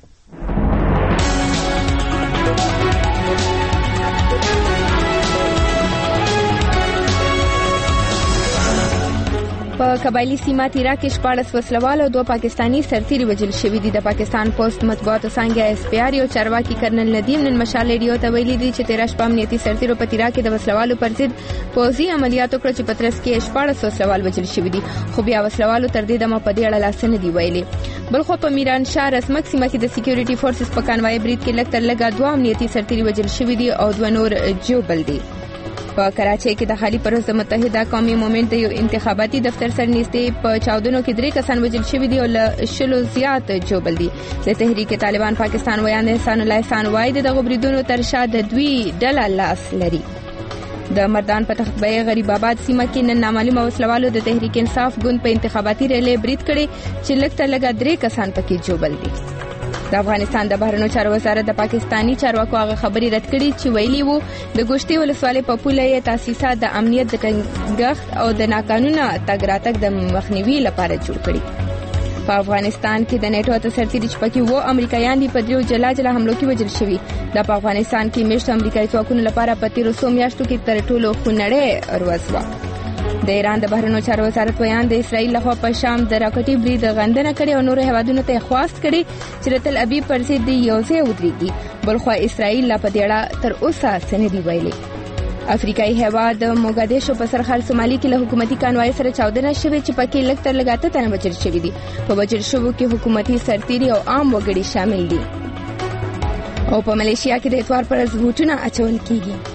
Speaker 2: په قبایلی سیمه تیرا کې شپاړس وسلوال او دوه پاکستانی سرتیري وژل شوي دي. د پاکستان پوسټ مطبوعاتو څانګه اس پی آر یو چارواکي کرنل ندیم نن مشال ریډیو ته ویلي دي چې تیرا شپه امنیتي سرتیرو په تیرا کې د وسلوالو پر ضد پوځي عملیاتو کړ چې په ترڅ کې شپاړس وسلوال وژل شوي دي، خو بیا وسلوالو تر دې دمه په دې اړه لاس نه دی ویلي. بلخو په میران شاه رسمک سیمه کې د سکیورټي فورسز په کانوای برید کې لږ تر لږه دوه امنیتي سرتیري وژل شوي دي او دوه نور جوبل دي. په کراچۍ کې د خالي پروز د متحده قومي مومنټ د یو انتخاباتي دفتر سره نږدې په چاودنو کې درې کسان وژل شوي دي او له شلو زیات جوبل دي. د تحریک طالبان پاکستان ویان احسان الله احسان وایي د دغو بریدونو تر شا د دوی ډله لاس لري. د مردان په تختبه غریب آباد سیمه کې نن نامعلومه وسلوالو د تحریک انصاف ګوند په انتخاباتي ریلی برید کړی چې لږ تر لږه درې کسان پکې جوبل دي. د افغانستان د بهرنیو چارو وزارت د پاکستانی چارواکو هغه خبري رد کړي چې ویلي وو د ګوشتي ولسوالۍ په پوله یې تاسیسات د امنیت د ټینګښت او د ناقانونه تګ راتګ د مخنیوي لپاره جوړ کړي. په افغانستان کې د نیټو د سرتیري چپکي وو امریکایان دي په دریو جلا جلا حملو کې وژل شوي. د په افغانستان کې میشت امریکایي ځواکونو لپاره په تیرو څو میاشتو کې تر ټولو خونړۍ ورځ وه. د ایران د بهرنیو چارو وزارت ویان د اسرائیل لخوا په شام د راکټي برید غندنه کړې او نور هیوادونو ته خواست کړي چې د تل ابیب پر ضد یو ځای ودرېږي. بلخو اسرائیل لا په دې اړه تر اوسه څه نه دي ویلي. افریقایي هیواد موګادیشو په سرحد سومالي کې له حکومتي کانوای سره چاودنه شوې چې پکې لږ تر لږه اته تنه وژل شوي دي. په وژل شوو کې حکومتي سرتیري او عام وګړي شامل دي. او په ملیشیا کې د اتوار پر ورځ ووټونه اچول کیږي.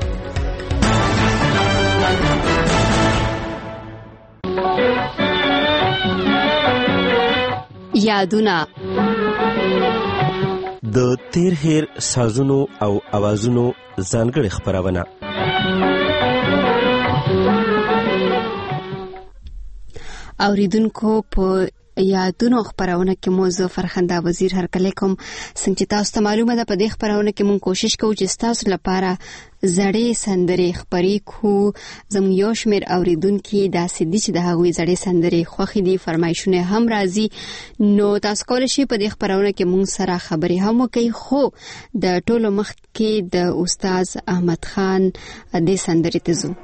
Speaker 1: یادونه
Speaker 17: د تیر هیر سازونو او اوازونو ځانګړي خبرونه.
Speaker 1: اوریدونکو په یادونو خبرونه کې موضوع فرخنده وزیر هرکلی کوم. څنګه چې تاسو ته معلومه ده په دې خبرونه کې مونږ کوشش کوو چې تاسو لپاره زړې سندرې خبرې کو. زموږ یو شمېر اوریدونکو داسې دي چې د هغوی زړې سندرې خوښې دي، فرمایشونه هم راځي، نو تاسو کولی شئ په دې خبرونه کې مونږ سره خبرې هم وکړئ. خو د ټولو مخکې د استاد احمد خان دې سندرې ته ځو.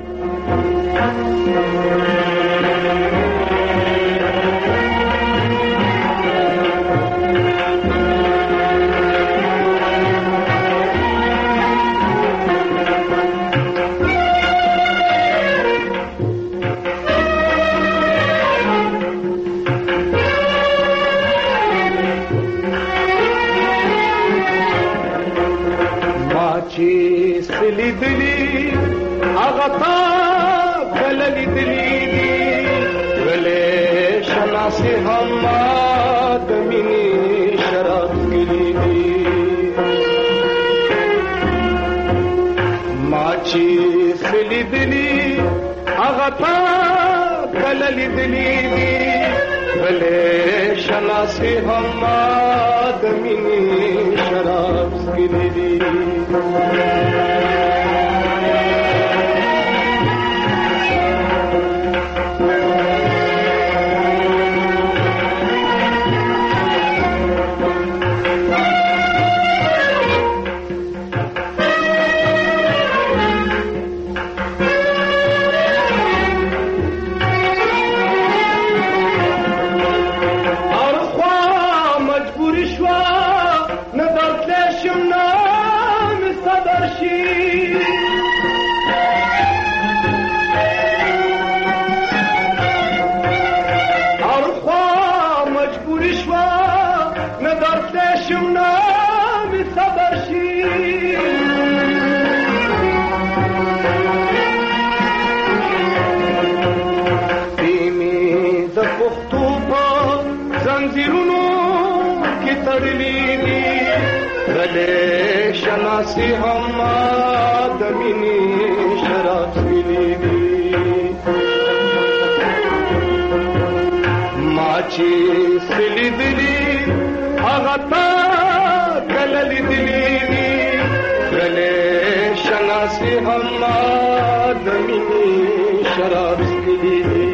Speaker 20: سلی دلی آغا تا کللی دلی دی ولی شناسی ہما دمینی شراب گلی دی ماچی سلی دلی آغا تا کللی دلی دی ولی شناسی ہما دمینی شراب گلی دی شناسی ہما دمینی شراب سکلی دی ماچی سلی دلی آغتا کللی دلی دی گلے شناسی ہما دمینی شراب سکلی دی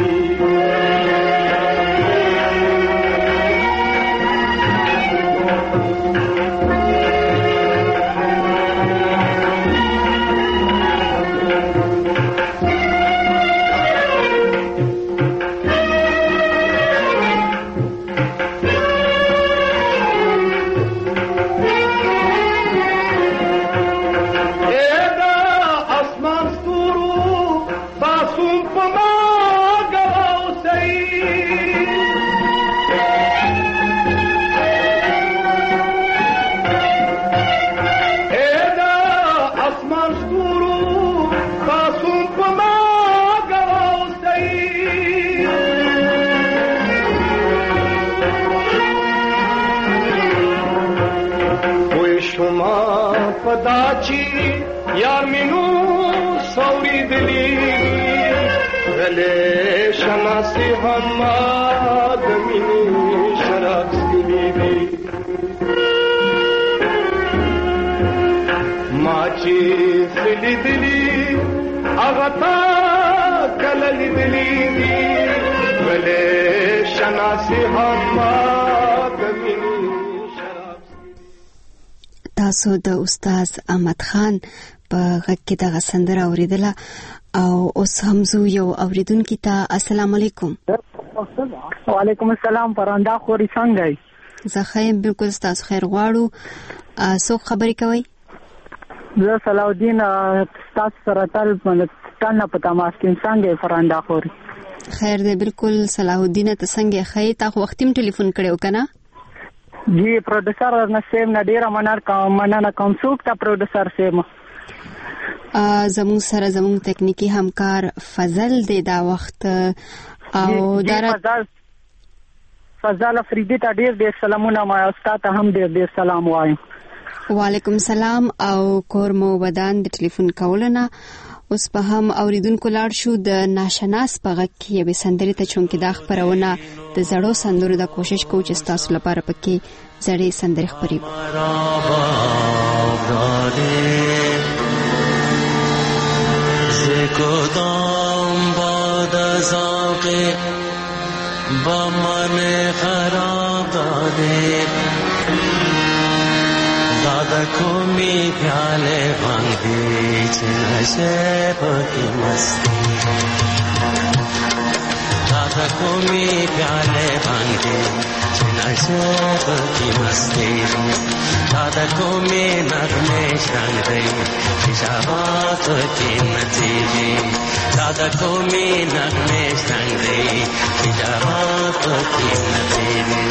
Speaker 20: پداچی یار مینو سوری دلی گلے شناسی ہما دمینی شراب سکلی دی ماچی سلی دلی اغتا کللی دلی دی گلے شناسی ہما دمینی
Speaker 1: تاسو د استاد احمد خان په غږ کې دغه سندره اوریدله او اوس هم زه یو اوریدونکي ته السلام علیکم.
Speaker 3: وعلیکم السلام. پراندا خوري څنګه یې؟
Speaker 1: زه ښه یم، بالکل ستاسو خیر غواړو. څوک خبرې کوئ؟
Speaker 3: زه صلاح الدین ستاسو سره تل ټانه په تماس کې څنګه یې پراندا خوري؟
Speaker 1: خیر دی، بالکل صلاح الدین ته څنګه ښه؟ تا خو وختیم ټلیفون کړو که نه؟
Speaker 3: جی پروډوسر نسیم نه ډیره مننه کوم. څوک ته پروډوسر سیم؟
Speaker 1: زموږ سره زموږ تکنیکی همکار فضل دی دا وخت او دره
Speaker 3: فضل افریدی ته ډیر ډیر سلامونه ما استاد ته هم ډیر ډیر سلام وایم.
Speaker 1: وعلیکم سلام او کور مو ودان د ټلیفون کولونه. اوس په هم اوریدونکو لاړ شو د ناشناس په غږ کې یوې سندرې ته، چونکې دا خپرونه د زړو سندرو د کوشش کوو چې ستاسو لپاره پکې زړې سندرې خپرې کړو.
Speaker 4: کدام باد ذاقه با من خراب داده دادا کمی پیاله بانگی چه نشه پاکی مستی دادا کمی پیاله بانگی چه نشه پاکی مستی دادا کمی نغمه شنگی شبات کی نتیجی دادا کمی نغمه شنگی شبات کی نتیجی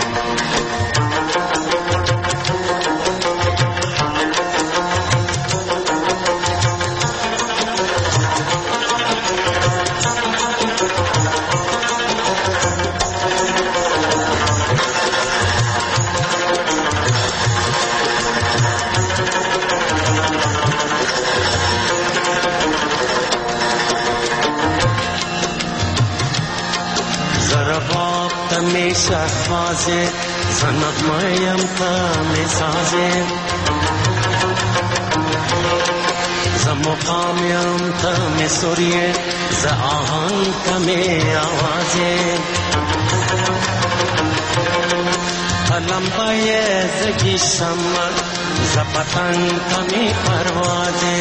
Speaker 4: شهبازه زند مایم تم سازه ز مقامیم تم سوریه ز آهنگ تم آوازه قلم پای زگی شمع ز پتنگ تم پروازه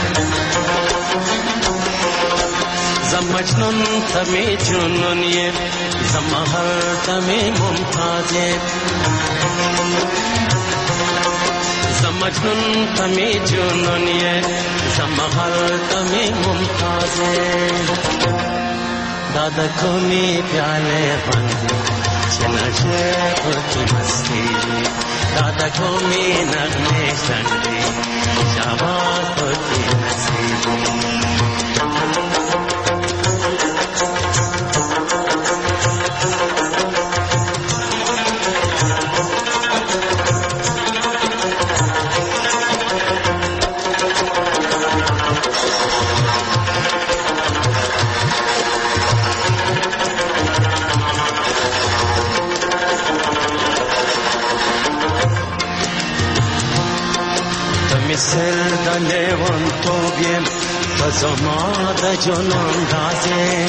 Speaker 4: ز مجنون تم جنونیه زمہر تمہیں ممتازے زمجنون تمہیں جنونیے زمہر تمہیں ممتازے دادا کونی پیالے بندے چنشے کی مستی دادا کونی نغمے شنگے شاباز کی نصیبی خوبیم فزما د جنون دازیم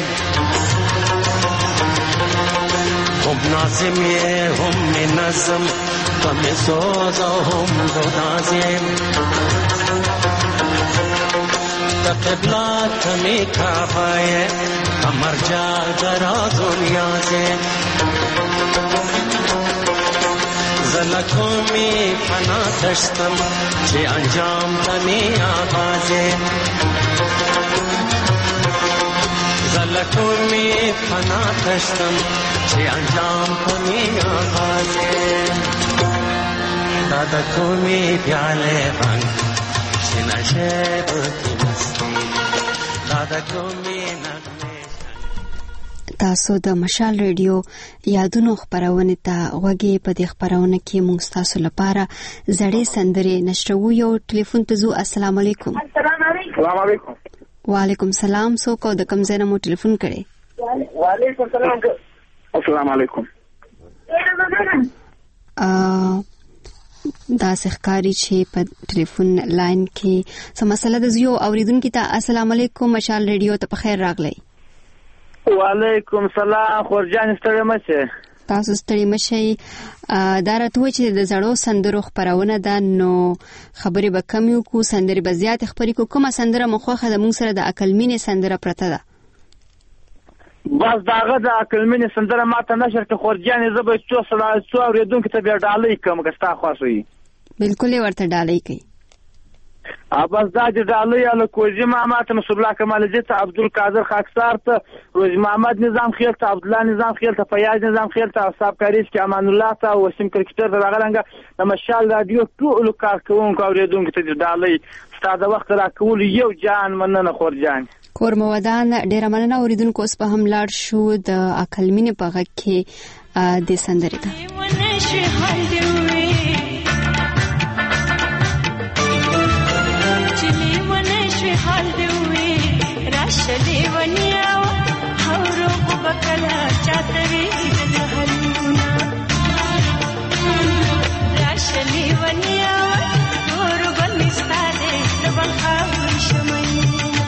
Speaker 4: هم نازم یه هم نظم کم سوز و هم دازیم د قبلات می کعبه کمر جا درا دنیا زیم زلکو می فنا دشتم چه انجام تمی آغازیم زلکو می فنا دشتم چه انجام تمی آغازیم دادکو می پیاله بند شنشه بکی مستی دادکو می نغمه
Speaker 1: تاسو د مشال ریډیو یادونو خبرونه ته غوږی په دې خبرونه کې موږ تاسو لپاره زړې سندرې نشرو. یو ټلیفون ته زو. السلام علیکم.
Speaker 7: السلام علیکم.
Speaker 1: وعلیکم السلام. سو کو د کوم ځای نه مو ټلیفون کړی؟
Speaker 7: وعلیکم السلام. السلام علیکم.
Speaker 1: ا دا سخکاری چې په ټلیفون لاین کې څه مسله د زیو اوریدونکو ته السلام علیکم مشال ریډیو ته په خیر راغلی.
Speaker 7: وعلیکم السلام. خورجان ستړي مشه.
Speaker 1: تاسو ستړي مشه. دا راته چې د زړو سندرو خبرونه ده نو خبرې به کم یو کو سندرې به زیات خبرې کو. کومه سندره مخوخه د مونږ سره د عقلمینې سندره پرته ده؟
Speaker 7: بس داغه د عقلمینې سندره ماته نشر ته خورجان زبې څو سره څو اوریدونکو ته بیا ډالۍ کوم که ستا خوښوي.
Speaker 1: بالکل ورته ډالۍ کوي.
Speaker 7: بس دا د ډالۍ له کوزي ماما ته نصر الله کمالجي ته عبدالقادر خاکسار ته روز محمد نظام خیل ته عبدالله نظام خیل ته فیاض نظام خیل ته صاحب کاریش کې امان الله ته وسیم کرکټر ته راغلنګ د مشال رادیو ټول کارکونکو اوریدونکو ته ډالۍ ستاسو وخت راکول یو جان مننه خورجان.
Speaker 1: کور مودان ډیر مننه اوریدونکو. اوس په هم لاړ شو د عقلمینې په غږ کې د سندرې ته.
Speaker 19: حال دوی راشلی ونیا هورو بکلا چاتوی دهلونا راشلی ونیا هورو بنستاده دبل خاوی شماینا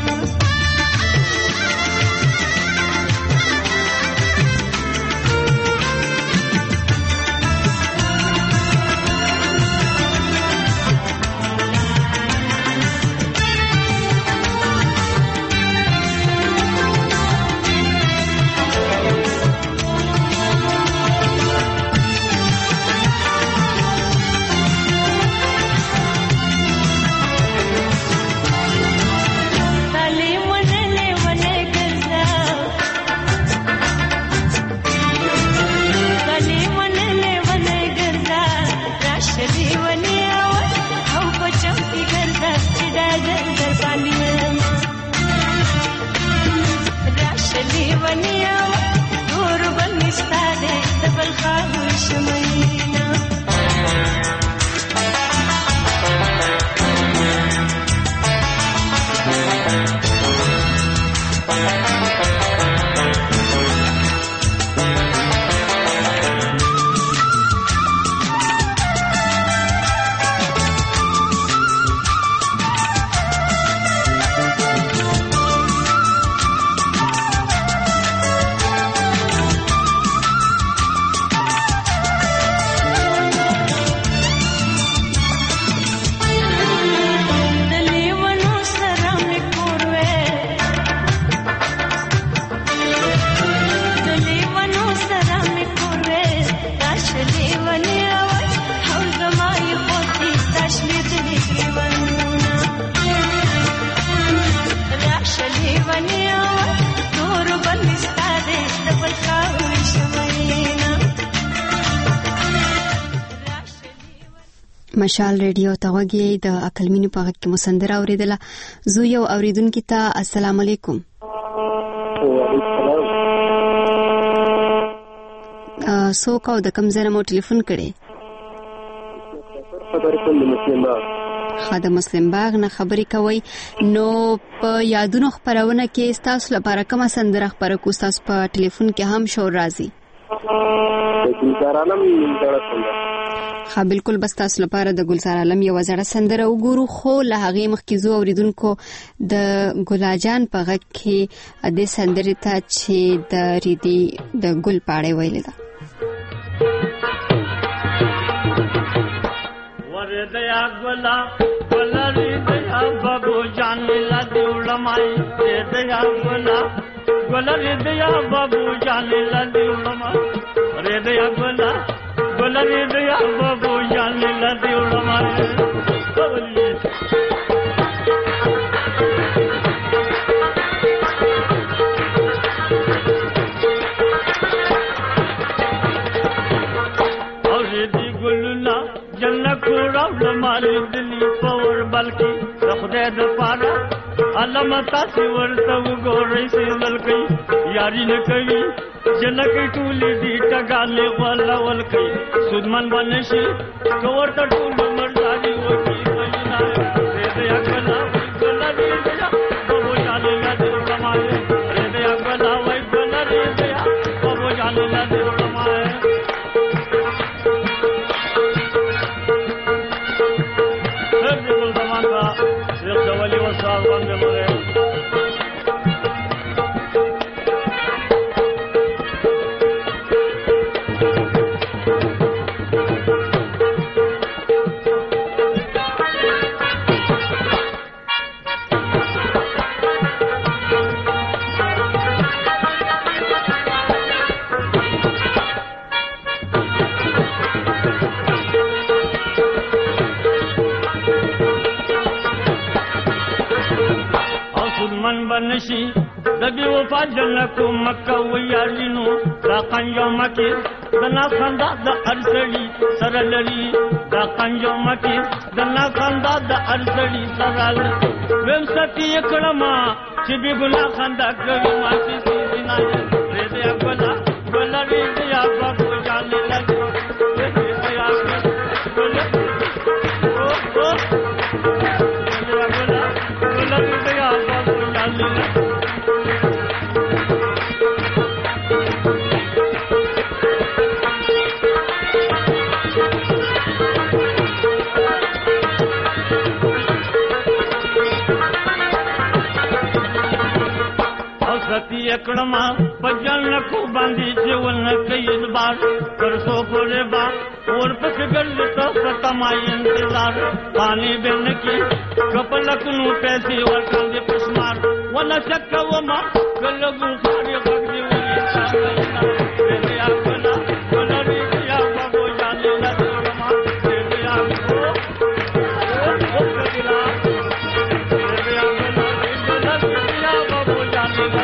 Speaker 1: مشال ریډیو ته وګورئ. د عقلمینې په غږ کې مسندره اوریدله. زه یو اوریدونکو ته السلام علیکم. سو کو د کوم ځای مو ټلیفون کړي؟ خاده مسلم باغ نه خبرې کوي. نو په یادونو خبرونه کې تاسو لپاره کومه سندره خبره کو؟ تاسو په ټلیفون کې هم شور راځي. ها بالکل بس تاسو لپاره د ګلزار عالم یو زړه سندره وګورو خو له هغه مخکې زو اوریدونکو د ګلاجان په غږ کې د سندرې ته چې د ریدي د ګل پاړې ویل ده
Speaker 8: وردیا ګلا ولری دیا بابو جان لا دیولمای دیا ګلا ولری دیا بابو جان لا دیولمای ردیا ګلا ولری دیا بابو جان لا دیولمای جنت راول مال دلی پور بلکی خدای د پاره علامه تاسو ورته وګورئ چې ولکې یاري نه کوي جنکې ټولې دي ټګالې ولا ولکې سودمن بنشي ورته ټول مرزادي وکی وینا دې اکلا ولا دې بابو جان لا دې رمای دې اکلا وای بلا دې بابو جان لا دې رمای نشي دبي وفا جنکو مکه ویالینو دا قنجو مکی دنا خندا د ارسلی سره لري دا قنجو مکی دنا خندا د ارسلی سره لري ویم ستی کړما چې به ګنا خندا کوي ما چې سینا دې دې ګلا ګلا دې یا بابو جان لګي دې دې یا ګلا او او ګلا ګلا دې یا بابو جان لګي کړما پجن کو باندې جوون کوي بار کرسو پورې با اور پس ګل تو ختمای انتظار پانی بن کی کپلک نو پیسې ورکړ دې پسمار ولا شک و ما ګلګو خاري غږ دی وې یا بنا ولا یا بابو جان لا ما یا کو او کلا یا بنا یا بابو جان لا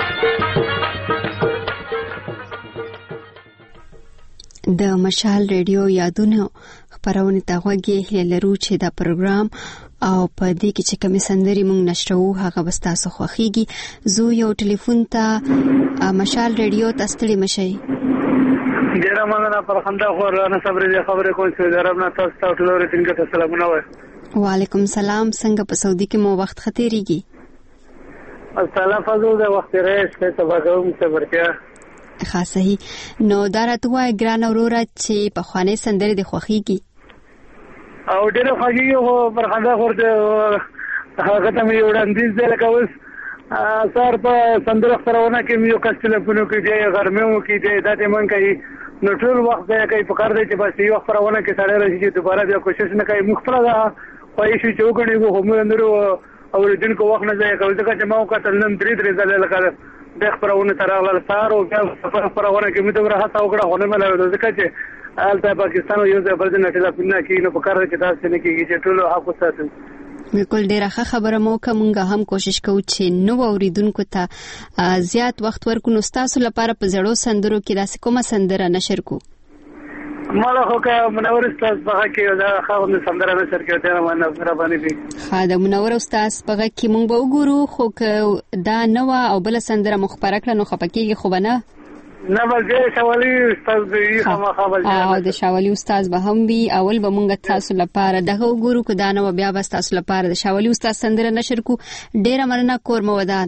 Speaker 1: د مشال ریډیو یادونه خبرونه ته غوږی لرو چې دا پروګرام او په دې کې چې کوم سندري مونږ نشرو هغه بس تاسو خوخيږي زو یو ټلیفون ته مشال ریډیو تستړي مشي
Speaker 9: ډیره مننه پر خندا خو رانه صبرې خبرې کوم چې دربنا تاسو ته ټول ورته څنګه سلامونه وای
Speaker 1: وعلیکم سلام څنګه په سعودي کې مو وخت خطرېږي
Speaker 9: السلام فضل د وخت رئیس ته تباګوم صبرتیا
Speaker 1: خاصه نو دارته وای ګران اورورا چې په خوانې سندرې د خوخيږي
Speaker 9: او ډېر خوږی هو پر خندا ورته هغه ته مې وړاندیز دی لکه اوس سر په سندره خبرونه کې مې یو کس ټلیفون کې دی غرمو کې دی دا ته مونږ کوي نو ټول وخت دی کوي په کار دی چې بس یو خبرونه کې سره راشي چې دوباره بیا کوشش نه کوي مخفره ده خو شي چې وګڼي وو هم اندرو او دین کو وخت نه ځای کوي ځکه چې ما وکړل نن درې درې ځله لکه د خبرونه ترغل سارو بیا خبرونه کې مې د راحت او کړه هونه مله ځکه چې البته پاکستان یو ځای بل نه ټلیفون نه کوي نو په کار کې تاسو نه کېږي چې ټول حق وساتو
Speaker 1: بالکل ډیره ښه خبره مو کومه هم کوشش کوو چې نو اوریدونکو ته زیات وخت ورکو نو تاسو لپاره په زړو سندرو کې داسې کومه سندره نشر کو
Speaker 9: مالا خو که منور استاد په کې دا خاوند سندره نشر کې ته ما نه برابرې دي
Speaker 1: خاله منور استاد په کې مونږ به وګورو خو دا نو او بل سندره مخبره کړه نو خپکیږي خو بنه
Speaker 9: نه بلځه شاولي استاد دی خامہ خبر
Speaker 1: او د شاولي استاد به هم وی اول به مونږ تاسو لپاره دغه وګورو کو دا نو بیا به تاسو لپاره د شاولي استاد سندره نشر کو ډیره مننه کور مودان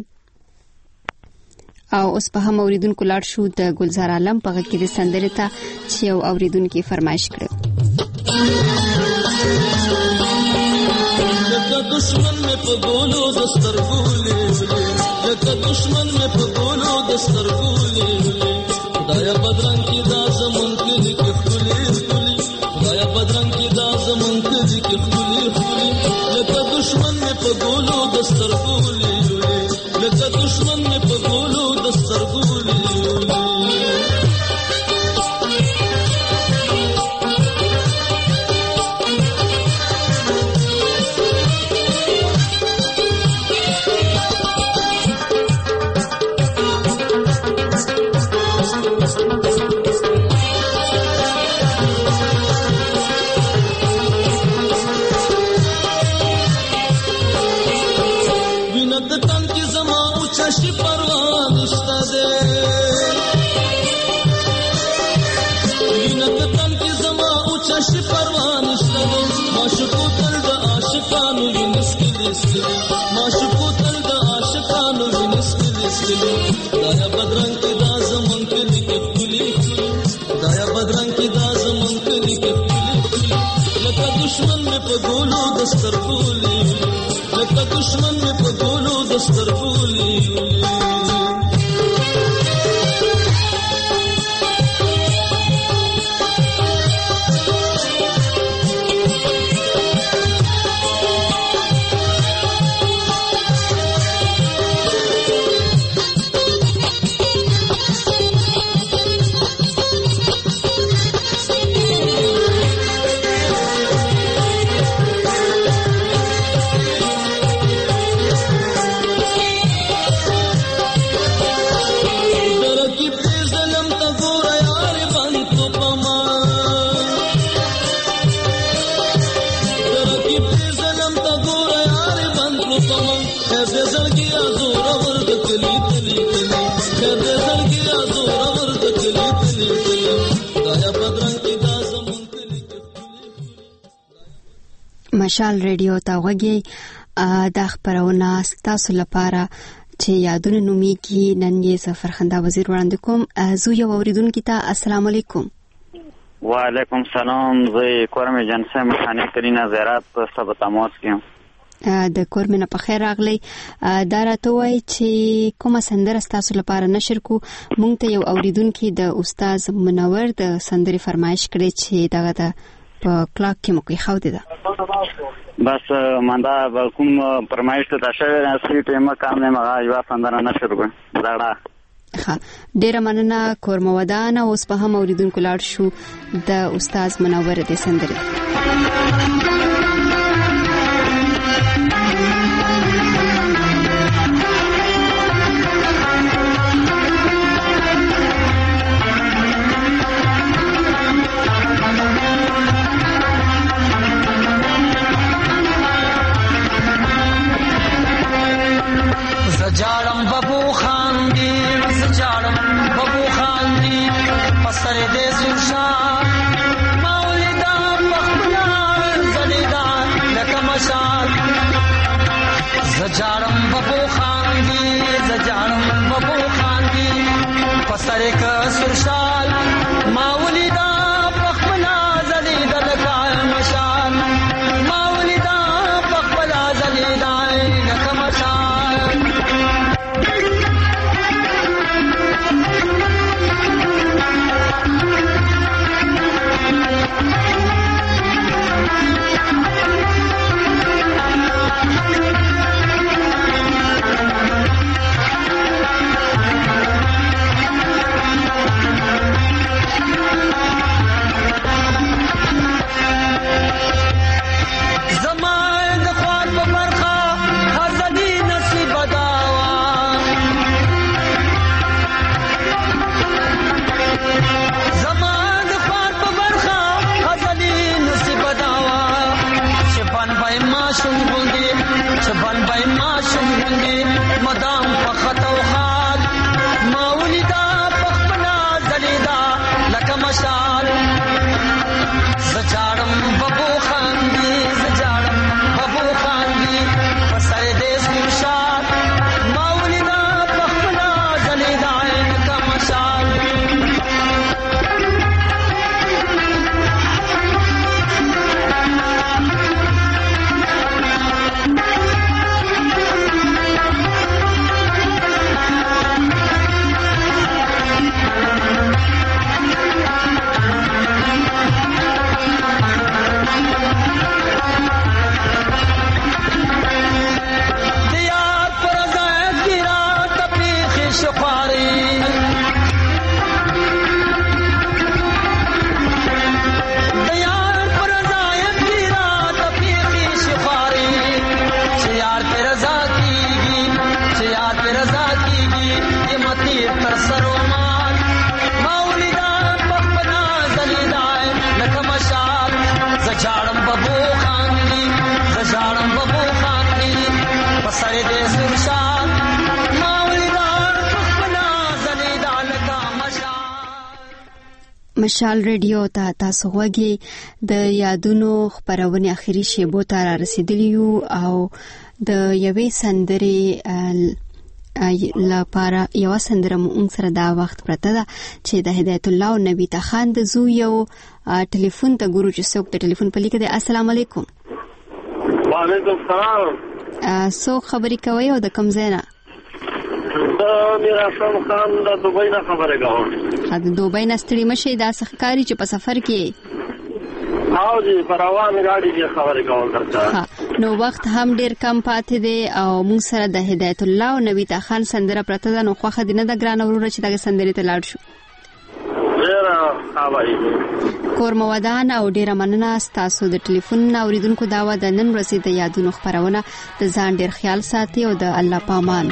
Speaker 1: او اوس په هم اوریدونکو لاړ شو د ګلزار عالم په کې د سندره ته چې یو اوریدونکو فرمایش کړو
Speaker 5: لکه دشمن مې په ګولو د سترګو لیولې لکه دشمن مې په ګولو د سترګو لیولې خدایا بدرنګ کې دا زمون کلی کې ښکلې ښکلې خدایا بدرنګ کې دا زمون کلی کې ښکلې ښکلې لکه دشمن مې په ګولو د سترګو لیولې لکه دشمن مې په ګولو د سترګو لیولې شي پروا نشته ده وینه تن کې زما او شي پروا نشته ده معشوق تل د عاشقانو وینس کې لسته معشوق تل د عاشقانو وینس کې لسته دایا بدرنګ کې دا زمون کې لیکه خولي دایا بدرنګ کې دا زمون کې لیکه خولي لکه دشمن مې په ګولو دستر ګولې لکه دشمن مې په ګولو دستر ګولې
Speaker 1: مشال ریډیو ته وګورئ د خبرونه ستاسو لپاره چې یادونه نومیږي نن یې سفرخنده وزیر وړاندې کوم زه یو اوریدونکو ته السلام علیکم
Speaker 10: وعلیکم سلام زه کورمه جنسه مخانه کرینا زیارت په سبا تماس کیم
Speaker 1: د کورمنه په خیر راغلی دا راته وای چې کومه سندره ستاسو لپاره نشر کو مونږ ته یو اوریدونکو د استاد منور د سندري فرمایش کړي چې دغه د په کلاک کې مو کې خو دي دا
Speaker 10: بس مندا کوم فرمایش ته تاسو نه سیټه مکان نه ما یو سندره نشر کو زړه
Speaker 1: ها ډیره مننه کورمه ودان اوس په هم اوریدونکو لاړ شو د استاد منور د سندري
Speaker 11: زجارم ببو خاندی زجارم ببو خاندی پسر دے سرشا مولدا بخنا زلیدا لکمشان زجارم ببو خاندی زجارم ببو خاندی پسر کا سرشال مولدا بخنا زلیدا لکمشان مولدا بخنا زلیدا لکمشان سرشال ما ولیدا خپلا زلیدا لکا مشال
Speaker 1: مشال ریډیو ته تاسو غوږی د یادونو خبرونه اخیری شیبو ته را رسیدلی او د یوې سندرې لپاره یو سندره مونږ سره دا وخت پرته ده چې د هدایت الله او نبی ته خان د زو یو ټلیفون ته ګورو چې څوک د ټلیفون په لیکه دی. السلام علیکم.
Speaker 6: وعلیکم السلام.
Speaker 1: سو خبرې کوي او د کوم ځای نه؟
Speaker 6: د میراسم خان د دوبۍ نه خبرې کوم.
Speaker 1: د دوبۍ نه ستړي مشي دا ښکاري چې په سفر کې
Speaker 6: او جی پروان غاډي کې خبرې کوم درته.
Speaker 1: نو وخت هم ډیر کم پاتې دی او موږ سره د هدایت الله او نبی ته خان سندره پرته ده. نو خوخه دینه د ګران وروره چې دغه سندرې ته لاړ شو.
Speaker 6: ډیر هاوای
Speaker 1: کور مودان او ډیر مننه تاسو د ټلیفون اوریدونکو داوا د نن ورځې د یادونو خبرونه د ځان ډیر خیال ساتي او د الله پامان.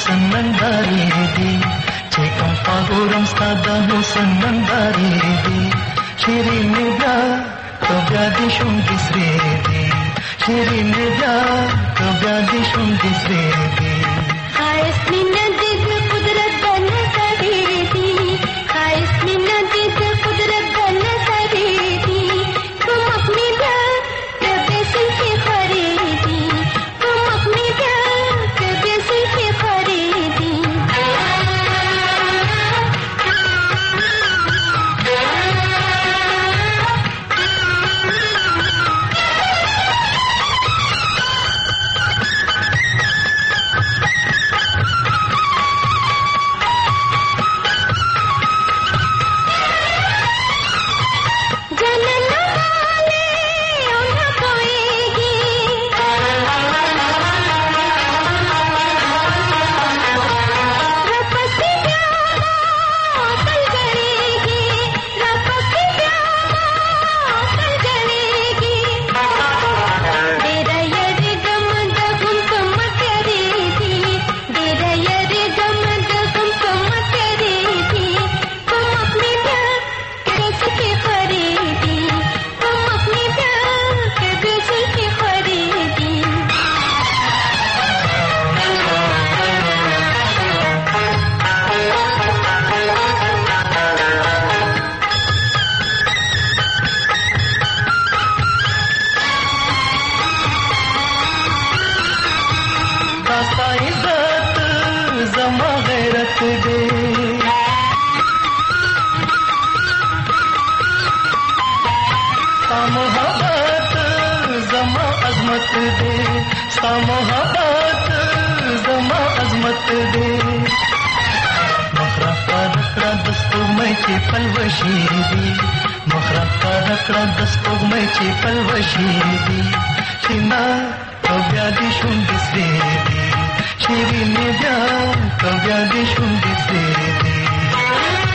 Speaker 12: سننداري دي چې کوم پاګورم ستاده نو سننداري دي شیرین بیا تو بیا دې شوم کسره دي شیرین بیا تو بیا دې شوم کسره دي
Speaker 19: خایس مینه دې قدرت بنه کړې دي خایس مینه دې قدرت بنه کړې دي کوم خپل بیا کبه سي خورې دي کوم خپل بیا کبه سي خورې دي
Speaker 12: شیرین بیا تو بیا دې شوم کسره دي